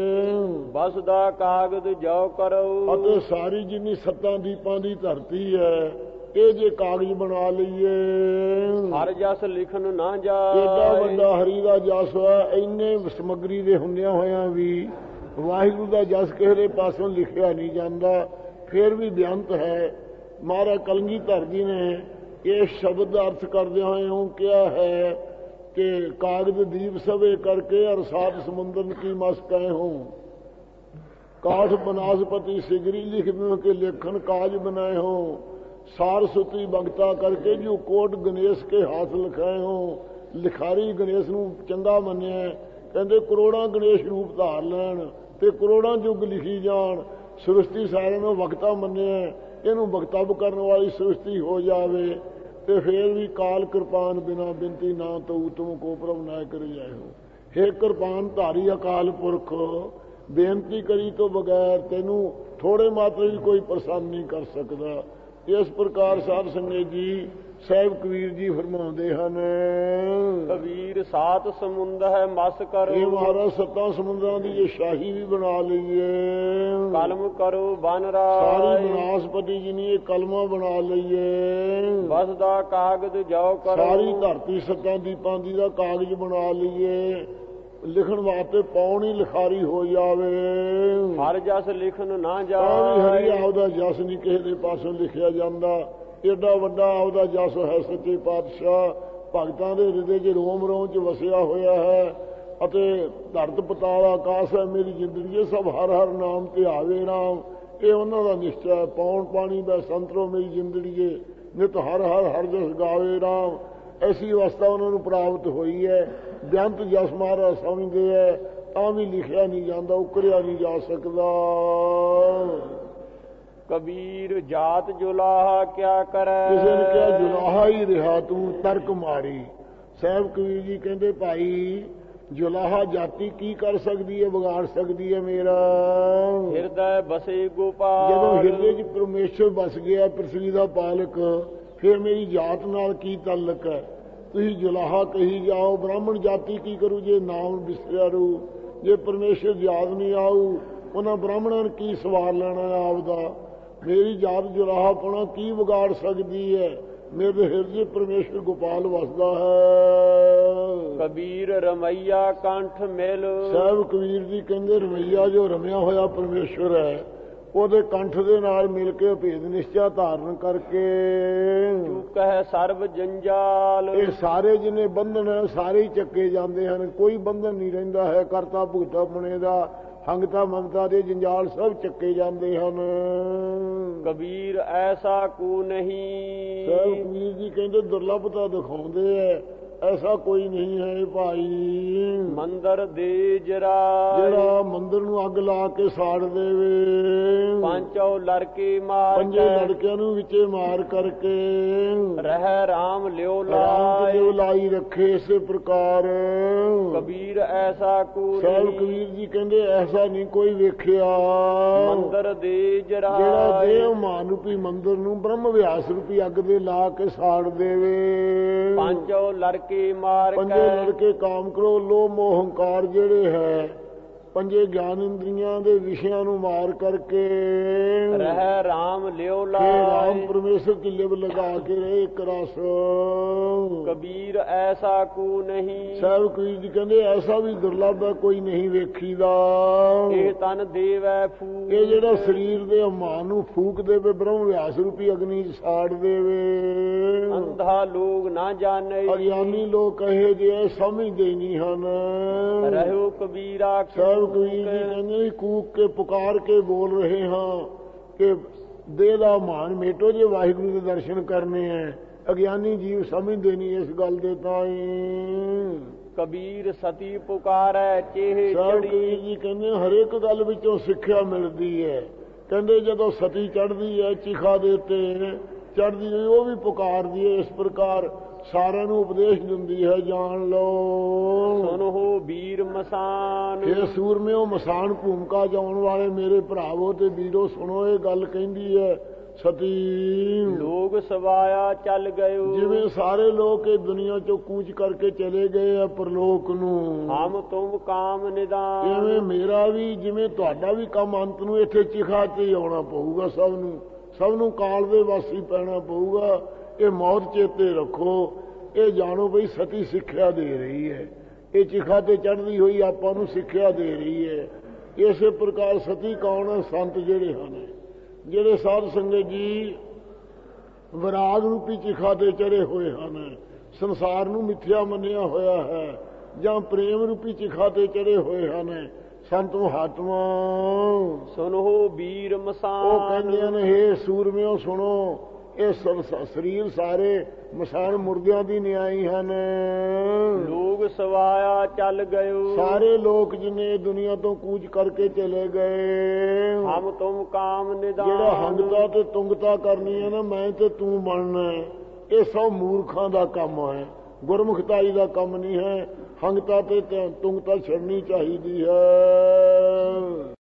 [SPEAKER 1] ਬਸ ਦਾ ਕਾਗਜ਼ ਜੋ ਕਰੋ
[SPEAKER 2] ਅਤੇ ਸਾਰੀ ਜਿੰਨੀ ਸੱਤਾਂ ਦੀਪਾਂ ਦੀ ਧਰਤੀ ਹੈ, ਇਹ ਜੇ ਕਾਗਜ਼ ਬਣਾ ਲਈਏ।
[SPEAKER 1] ਹਰ ਜਸ ਲਿਖਣ ਨਾ ਜਾਏ।
[SPEAKER 2] ਏਡਾ ਵੱਡਾ ਹਰੀ ਦਾ ਜਸ ਹੈ, ਇੰਨੇ ਸਮੱਗਰੀ ਦੇ ਹੁੰਦਿਆਂ ਹੋਇਆਂ ਵੀ ਵਾਹਿਗੁਰੂ ਦਾ ਜਸ ਕਿਸੇ ਦੇ ਪਾਸੋਂ ਲਿਖਿਆ ਨਹੀਂ ਜਾਂਦਾ। ਫਿਰ ਵੀ ਬੇਅੰਤ ਹੈ। ਮਹਾਰਾਜ ਕਲਗੀਧਰ ਜੀ ਨੇ ਇਸ ਸ਼ਬਦ ਦਾ ਅਰਥ ਕਰਦਿਆਂ ਹੋਏ ਉਹ ਕਿਹਾ ਹੈ ਕਿ ਕਾਗਜ਼ ਦੀਪ ਸਵੇ ਕਰਕੇ ਅਰ ਸਾਤ ਸਮੁੰਦਰ ਕੀ ਮਸ ਕਹੇ ਹੋ। ਕਾਠ ਬਨਾਸਪਤੀ ਸਿਗਰੀ ਲਿਖ ਦਿਓ ਕਿ ਲੇਖਣ ਕਾਜ ਬਣਾਏ ਹੋ। ਸਾਰ ਸੁਤੀ ਬਗਤਾ ਕਰਕੇ ਜੋ ਕੋਟ ਗਣੇਸ਼ ਕੇ ਹੱਥ ਲਿਖਾਏ ਹੋ। ਲਿਖਾਰੀ ਗਣੇਸ਼ ਨੂੰ ਚੰਗਾ ਮੰਨਿਆ, ਕਹਿੰਦੇ ਕਰੋੜਾਂ ਗਣੇਸ਼ ਰੂਪ ਧਾਰ ਲੈਣ ਤੇ ਕਰੋੜਾਂ ਯੁੱਗ ਲਿਖੀ ਜਾਣ। ਸ੍ਰਿਸ਼ਟੀ ਸਾਰਿਆਂ ਨੂੰ ਵਕਤਾ ਮੰਨਿਆ, ਇਹਨੂੰ ਵਕਤਵ ਕਰਨ ਵਾਲੀ ਸ੍ਰਿਸ਼ਟੀ ਹੋ ਜਾਵੇ ਤੇ ਫੇਰ ਵੀ ਕਾਲ ਕਿਰਪਾਨ ਬਿਨਾ ਬਿਨਤੀ ਨਾ ਤੂੰ ਤੁਮ ਕੋ ਪ੍ਰਭ ਨਾ ਕਰ ਜਾਇਓ। ਹੇ ਕਿਰਪਾਨ ਧਾਰੀ ਅਕਾਲ ਪੁਰਖ, ਬੇਨਤੀ ਕਰੀ ਤੋਂ ਬਗੈਰ ਤੈਨੂੰ ਥੋੜੇ ਮਾਤਰ ਵੀ ਕੋਈ ਪ੍ਰਸੰਨ ਨਹੀਂ ਕਰ ਸਕਦਾ। ਇਸ ਪ੍ਰਕਾਰ ਸਾਧ ਸੰਗਤ ਜੀ ਸਾਹਿਬ ਕਬੀਰ ਜੀ ਫਰਮਾਉਂਦੇ ਹਨ,
[SPEAKER 1] ਕਬੀਰ ਸਾਤ ਸਮੁੰਦ ਹੈ ਮਸ ਕਰੋ।
[SPEAKER 2] ਇਹ ਮਹਾਰਾਜ ਸੱਤਾਂ ਸਮੁੰਦਰਾਂ ਦੀ ਇਹ ਸ਼ਾਹੀ ਵੀ ਬਣਾ ਲਈਏ।
[SPEAKER 1] ਕਲਮ ਕਰੋ ਬਾਨਰਾ
[SPEAKER 2] ਸਾਰੀ ਬਨਾਸਪਤੀ ਜਿਨੀ ਇਹ ਕਲਮਾਂ ਬਣਾ ਲਈਏ।
[SPEAKER 1] ਬਸ ਦਾ ਕਾਗਜ਼ ਜੋ ਕਰੋ।
[SPEAKER 2] ਸਾਰੀ ਧਰਤੀ ਸੱਤਾਂ ਦੀਪਾਂ ਦੀ ਦਾ ਕਾਗਜ਼ ਬਣਾ ਲਈਏ, ਲਿਖਣ ਵਾਸਤੇ ਪੌਣ ਹੀ ਲਿਖਾਰੀ ਹੋ ਜਾਵੇ।
[SPEAKER 1] ਹਰ ਜਸ ਲਿਖਣ ਨਾ
[SPEAKER 2] ਵੀ
[SPEAKER 1] ਜਾਏ।
[SPEAKER 2] ਹਰੀ ਆਪਦਾ ਜਸ ਨਹੀਂ ਕਿਸੇ ਦੇ ਪਾਸੋਂ ਲਿਖਿਆ ਜਾਂਦਾ। ਏਡਾ ਵੱਡਾ ਆਪਦਾ ਜਸ ਹੈ ਸੱਚੇ ਪਾਤਸ਼ਾਹ। ਭਗਤਾਂ ਦੇ ਹਿਰਦੇ 'ਚ ਰੋਮ ਰੋਮ 'ਚ ਵਸਿਆ ਹੋਇਆ ਹੈ। ਅਤੇ ਧਰਤ ਪਤਾਲ ਆਕਾਸ਼ ਹੈ ਮੇਰੀ ਜ਼ਿੰਦਗੀ, ਸਭ ਹਰ ਹਰ ਨਾਮ ਤੇ ਆਵੇ ਰਾਮ। ਇਹ ਉਹਨਾਂ ਦਾ ਨਿਸ਼ਚਾ ਹੈ। ਪੌਣ ਪਾਣੀ ਦਾ ਸੰਤਰੋ ਮੇਰੀ ਜ਼ਿੰਦਗੀ, ਨਿਤ ਹਰ ਹਰ ਹਰ ਜਸ ਗਾਵੇ ਰਾਮ। ਐਸੀ ਅਵਸਥਾ ਉਹਨਾਂ ਨੂੰ ਪ੍ਰਾਪਤ ਹੋਈ ਹੈ। ਬੇਅੰਤ ਜਸ ਮਹਾਰਾਜ ਸਮਝਦੇ ਹੈ, ਤਾਂ ਵੀ ਲਿਖਿਆ ਨਹੀਂ ਜਾਂਦਾ, ਉਕਰਿਆ ਨਹੀਂ ਜਾ ਸਕਦਾ।
[SPEAKER 1] ਕਬੀਰ ਜਾਤ ਜੁਲਾਹਾ ਕਿਆ ਕਰੈ।
[SPEAKER 2] ਕਿਸੇ ਨੇ ਕਿਹਾ ਜੁਲਾਹਾ ਹੀ ਰਿਹਾ ਤੂੰ, ਤਰਕ ਮਾਰੀ। ਸਾਹਿਬ ਕਬੀਰ ਜੀ ਕਹਿੰਦੇ ਭਾਈ ਜੁਲਾਹਾ ਜਾਤੀ ਕੀ ਕਰ ਸਕਦੀ ਹੈ, ਵਿਗਾੜ ਸਕਦੀ ਹੈ ਮੇਰਾ।
[SPEAKER 1] ਹਿਰਦੈ ਬਸੇ ਗੋਪਾਲ।
[SPEAKER 2] ਜਦੋਂ ਹਿਰਦੇ 'ਚ ਪਰਮੇਸ਼ਰ ਬਸ ਗਿਆ, ਪ੍ਰਿਥਵੀ ਦਾ ਪਾਲਕ, ਫਿਰ ਮੇਰੀ ਜਾਤ ਨਾਲ ਕੀ ਤਾਲੁਕ ਹੈ। ਤੁਸੀਂ ਜੁਲਾਹਾ ਕਹੀ ਜਾਓ। ਬ੍ਰਾਹਮਣ ਜਾਤੀ ਕੀ ਕਰੂ ਜੇ ਨਾਮ ਵਿਸਰਿਆ ਰੂ। ਜੇ ਪਰਮੇਸ਼ਰ ਯਾਦ ਨਹੀਂ ਆਊ, ਉਹਨਾਂ ਬ੍ਰਾਹਮਣਾਂ ਨੇ ਕੀ ਸਵਾਰ ਲੈਣਾ ਆਪਦਾ। ਮੇਰੀ ਜਾਤ ਜੁਲਾਹਾ ਪਾਉਣਾ ਕੀ ਵਿਗਾੜ ਸਕਦੀ ਹੈ। ਮੇਰੇ ਹਿਰਦੇ ਪਰਮੇਸ਼ਰ ਗੋਪਾਲ ਵਸਦਾ ਹੈ।
[SPEAKER 1] ਕਬੀਰ ਰਮਈਆ ਕੰਠ ਮਿਲ।
[SPEAKER 2] ਸਾਹਿਬ ਕਬੀਰ ਜੀ ਕਹਿੰਦੇ ਰਮਈਆ ਜੋ ਰਮਿਆ ਹੋਇਆ ਪਰਮੇਸ਼ਰ ਹੈ, ਉਹਦੇ ਕੰਠ ਦੇ ਨਾਲ ਮਿਲ ਕੇ ਭੇਦ ਨਿਸ਼ਚਾ ਧਾਰਨ ਕਰਕੇ
[SPEAKER 1] ਚੁੱਕ ਹੈ ਸਰਬ ਜੰਜਾਲ।
[SPEAKER 2] ਇਹ ਸਾਰੇ ਜਿੰਨੇ ਬੰਧਨ ਹੈ ਸਾਰੇ ਹੀ ਚੱਕੇ ਜਾਂਦੇ ਹਨ। ਕੋਈ ਬੰਧਨ ਨਹੀਂ ਰਹਿੰਦਾ ਹੈ। ਕਰਤਾ ਭੁਗਤਾ ਪੁਣੇ ਦਾ, ਹੰਗਤਾ ਮੰਗਤਾ ਦੇ ਜੰਜਾਲ ਸਭ ਚੱਕੇ ਜਾਂਦੇ ਹਨ।
[SPEAKER 1] ਕਬੀਰ ਐਸਾ ਕੋ ਨਹੀਂ।
[SPEAKER 2] ਸਾਹਿਬ ਕਬੀਰ ਜੀ ਕਹਿੰਦੇ ਦੁਰਲਭਤਾ ਦਿਖਾਉਂਦੇ ਐ। ਐਸਾ ਕੋਈ ਨਹੀਂ ਹੈ ਭਾਈ।
[SPEAKER 1] ਮੰਦਰ ਦੇ ਜਰਾਏ,
[SPEAKER 2] ਜਿਹੜਾ ਮੰਦਰ ਨੂੰ ਅੱਗ ਲਾ ਕੇ ਸਾੜ ਦੇਵੇ।
[SPEAKER 1] ਪੰਚੋ ਲੜਕੇ ਮਾਰ
[SPEAKER 2] ਪੰਜੇ ਲੜਕਿਆਂ ਨੂੰ ਵਿੱਚੇ ਮਾਰ ਕਰਕੇ
[SPEAKER 1] ਰਹਿ ਰਾਮ ਲਿਓ
[SPEAKER 2] ਰਾਮ
[SPEAKER 1] ਲਾਏ।
[SPEAKER 2] ਲਿਓ ਲਾਈ ਰੱਖੇ। ਇਸੇ ਪ੍ਰਕਾਰ
[SPEAKER 1] ਕਬੀਰ ਐਸਾ ਕੋ
[SPEAKER 2] ਸਾਹਿਬ ਕਬੀਰ ਜੀ ਕਹਿੰਦੇ ਐਸਾ ਨਹੀਂ ਕੋਈ ਵੇਖਿਆ।
[SPEAKER 1] ਮੰਦਰ ਦੇ
[SPEAKER 2] ਜਿਹੜਾ
[SPEAKER 1] ਜਰਾਏ,
[SPEAKER 2] ਦੇਹ ਮਾਨ ਰੂਪੀ ਮੰਦਰ ਨੂੰ ਬ੍ਰਹਮ ਵਿਆਸ ਰੂਪੀ ਅੱਗ ਦੇ ਲਾ ਕੇ ਸਾੜ ਦੇਵੇ।
[SPEAKER 1] ਪੰਚੋ ਲੜਕੇ ਮਾਰ
[SPEAKER 2] ਪੰਜੇ
[SPEAKER 1] ਕੇ
[SPEAKER 2] ਲੜਕੇ ਕਾਮ ਕਰੋ ਲੋਭ ਮੋਹ ਹੰਕਾਰ ਜਿਹੜੇ ਹੈ ਪੰਜੇ ਗਿਆਨ ਇੰਦਰੀਆਂ ਦੇ ਵਿਸ਼ਿਆਂ ਨੂੰ ਮਾਰ ਕਰਕੇ
[SPEAKER 1] ਰਹਿ ਰਾਮ ਲਿਓ
[SPEAKER 2] ਰਾਮ
[SPEAKER 1] ਲਾਏ।
[SPEAKER 2] ਪਰਮੇਸ਼ਰ ਕੀ ਲਿਵ ਲਗਾ ਕੇ ਰਹੇ ਇੱਕ ਰਸ।
[SPEAKER 1] ਕਬੀਰ ਐਸਾ ਕੋ ਨਹੀਂ,
[SPEAKER 2] ਸਾਹਿਬ ਕਬੀਰ ਜੀ ਕਹਿੰਦੇ ਐਸਾ ਵੀ ਦੁਰਲੱਭ ਹੈ ਕੋਈ ਨਹੀਂ ਵੇਖੀਦਾ।
[SPEAKER 1] ਇਹ ਤਨ ਦੇਵੈ ਫੂਕ।
[SPEAKER 2] ਇਹ ਜਿਹੜਾ ਸਰੀਰ ਦੇ ਅਮਾਨ ਨੂੰ ਫੂਕ ਦੇਵੇ ਬ੍ਰਹਮ ਵਿਆਸ ਰੂਪੀ ਅਗਨੀ ਚ ਸਾੜ ਦੇਵੇ।
[SPEAKER 1] ਅੰਧਾ ਲੋਗ ਨਾ ਜਾਣੇ,
[SPEAKER 2] ਅਗਿਆਨੀ ਲੋਕ ਕਹੇ ਜੇ ਸਮਝਦੇ ਨਹੀਂ ਹਨ।
[SPEAKER 1] ਰਹਿਓ ਕਬੀਰਾ
[SPEAKER 2] ਸਾਹਿਬ ਕਬੀਰ ਜੀ ਕਹਿੰਦੇ ਕੂਕ ਕੇ ਪੁਕਾਰ ਕੇ ਬੋਲ ਰਹੇ ਹਾਂ ਕਿ ਦੇਹ ਦਾ ਮਾਨ ਮੇਟੋ ਜੇ ਵਾਹਿਗੁਰੂ ਦੇ ਦਰਸ਼ਨ ਕਰਨੇ ਹੈ। ਅਗਿਆਨੀ ਜੀਵ ਸਮਝਦੇ ਨਹੀਂ ਇਸ ਗੱਲ ਦੇ ਤਾਈ।
[SPEAKER 1] ਕਬੀਰ ਸਤੀ ਪੁਕਾਰੈ ਚੇਹ
[SPEAKER 2] ਸਾਹਿਬ
[SPEAKER 1] ਚੜੀ।
[SPEAKER 2] ਕਬੀਰ ਜੀ ਕਹਿੰਦੇ ਹਰੇਕ ਗੱਲ ਵਿੱਚੋਂ ਸਿੱਖਿਆ ਮਿਲਦੀ ਹੈ। ਕਹਿੰਦੇ ਜਦੋਂ ਸਤੀ ਚੜ੍ਹਦੀ ਹੈ ਚਿਖਾ ਦੇ ਉੱਤੇ ਚੜ੍ਹਦੀ ਹੈ ਉਹ ਵੀ ਪੁਕਾਰਦੀ ਹੈ। ਇਸ ਪ੍ਰਕਾਰ ਸਾਰਿਆਂ ਨੂੰ ਉਪਦੇਸ਼ ਦਿੰਦੀ ਹੈ ਜਾਣ ਲਓ।
[SPEAKER 1] ਸੁਨੋ ਵੀਰ ਮਸਾਨ,
[SPEAKER 2] ਇਹ ਸੂਰਮਿਓ ਮਸਾਨ ਭੂਮਿਕਾ ਜਾਉਣ ਵਾਲੇ ਮੇਰੇ ਭਰਾਵੋ ਤੇ ਵੀਰੋ ਸੁਣੋ ਇਹ ਗੱਲ ਕਹਿੰਦੀ ਹੈ ਸਤੀ।
[SPEAKER 1] ਲੋਗ ਸਵਾਇਆ ਚੱਲ ਗਇਓ,
[SPEAKER 2] ਜਿਵੇਂ ਸਾਰੇ ਲੋਕ ਇਹ ਦੁਨੀਆ ਚੋਂ ਕੂਚ ਕਰਕੇ ਚਲੇ ਗਏ ਆ ਪਰਲੋਕ ਨੂੰ।
[SPEAKER 1] ਹਮ ਤੁਮ ਕਾਮ ਨਿਦਾਨ।
[SPEAKER 2] ਜਿਵੇਂ ਮੇਰਾ ਵੀ ਜਿਵੇਂ ਤੁਹਾਡਾ ਵੀ ਕੰਮ ਅੰਤ ਨੂੰ ਇੱਥੇ ਚਿਖਾ ਤੇ ਹੀ ਆਉਣਾ ਪਊਗਾ। ਸਭ ਨੂੰ ਸਭ ਨੂੰ ਕਾਲ ਦੇ ਵਾਸੀ ਪੈਣਾ ਪਊਗਾ। ਇਹ ਮੌਤ ਚੇਤੇ ਰੱਖੋ। ਇਹ ਜਾਣੋ ਬਈ ਸਤੀ ਸਿੱਖਿਆ ਦੇ ਰਹੀ ਹੈ। ਇਹ ਚਿਖਾ ਤੇ ਚੜ੍ਹਦੀ ਹੋਈ ਆਪਾਂ ਨੂੰ ਸਿੱਖਿਆ ਦੇ ਰਹੀ ਹੈ। ਇਸੇ ਪ੍ਰਕਾਰ ਸਤੀ ਕੌਣ ਹੈ? ਸੰਤ ਜਿਹੜੇ ਹਨ, ਜਿਹੜੇ ਸਾਧ ਸੰਗਤ ਜੀ ਵਿਰਾਗ ਰੂਪੀ ਚਿਖਾ ਤੇ ਚੜੇ ਹੋਏ ਹਨ, ਸੰਸਾਰ ਨੂੰ ਮਿੱਥਿਆ ਮੰਨਿਆ ਹੋਇਆ ਹੈ, ਜਾਂ ਪ੍ਰੇਮ ਰੂਪੀ ਚਿਖਾ ਤੇ ਚੜੇ ਹੋਏ ਹਨ ਸੰਤ ਮਹਾਤਮਾ।
[SPEAKER 1] ਸੁਨੋ ਵੀਰ ਮਸਾਨ,
[SPEAKER 2] ਉਹ ਕਹਿੰਦੇ ਨੇ ਹੇ ਸੂਰਮਿਓ ਸੁਣੋ ਇਹ ਸਰੀਰ ਸਾਰੇ ਮਸਾਨ ਮੁਰਦਿਆਂ ਦੀ ਨਿਆਈ ਹਨ।
[SPEAKER 1] ਲੋਗ ਸਵਾਇਆ ਚੱਲ ਗਇਓ,
[SPEAKER 2] ਸਾਰੇ ਲੋਕ ਜਿਨੇ ਦੁਨੀਆ ਤੋਂ ਕੂਚ ਕਰਕੇ ਚਲੇ ਗਏ।
[SPEAKER 1] ਹਮ ਤੁਮ ਕਾਮ ਨਿਦਾਨ।
[SPEAKER 2] ਜਿਹੜਾ ਹੰਗਤਾ ਤੇ ਤੁੰਗਤਾ ਕਰਨੀ ਹੈ ਨਾ ਮੈਂ ਤੇ ਤੂੰ ਬਣਨਾ, ਇਹ ਸਭ ਮੂਰਖਾਂ ਦਾ ਕੰਮ ਹੈ। ਗੁਰਮੁਖਤਾਈ ਦਾ ਕੰਮ ਨਹੀਂ ਹੈ। ਹੰਗਤਾ ਤੇ ਤੁੰਗਤਾ ਛੱਡਣੀ ਚਾਹੀਦੀ ਹੈ।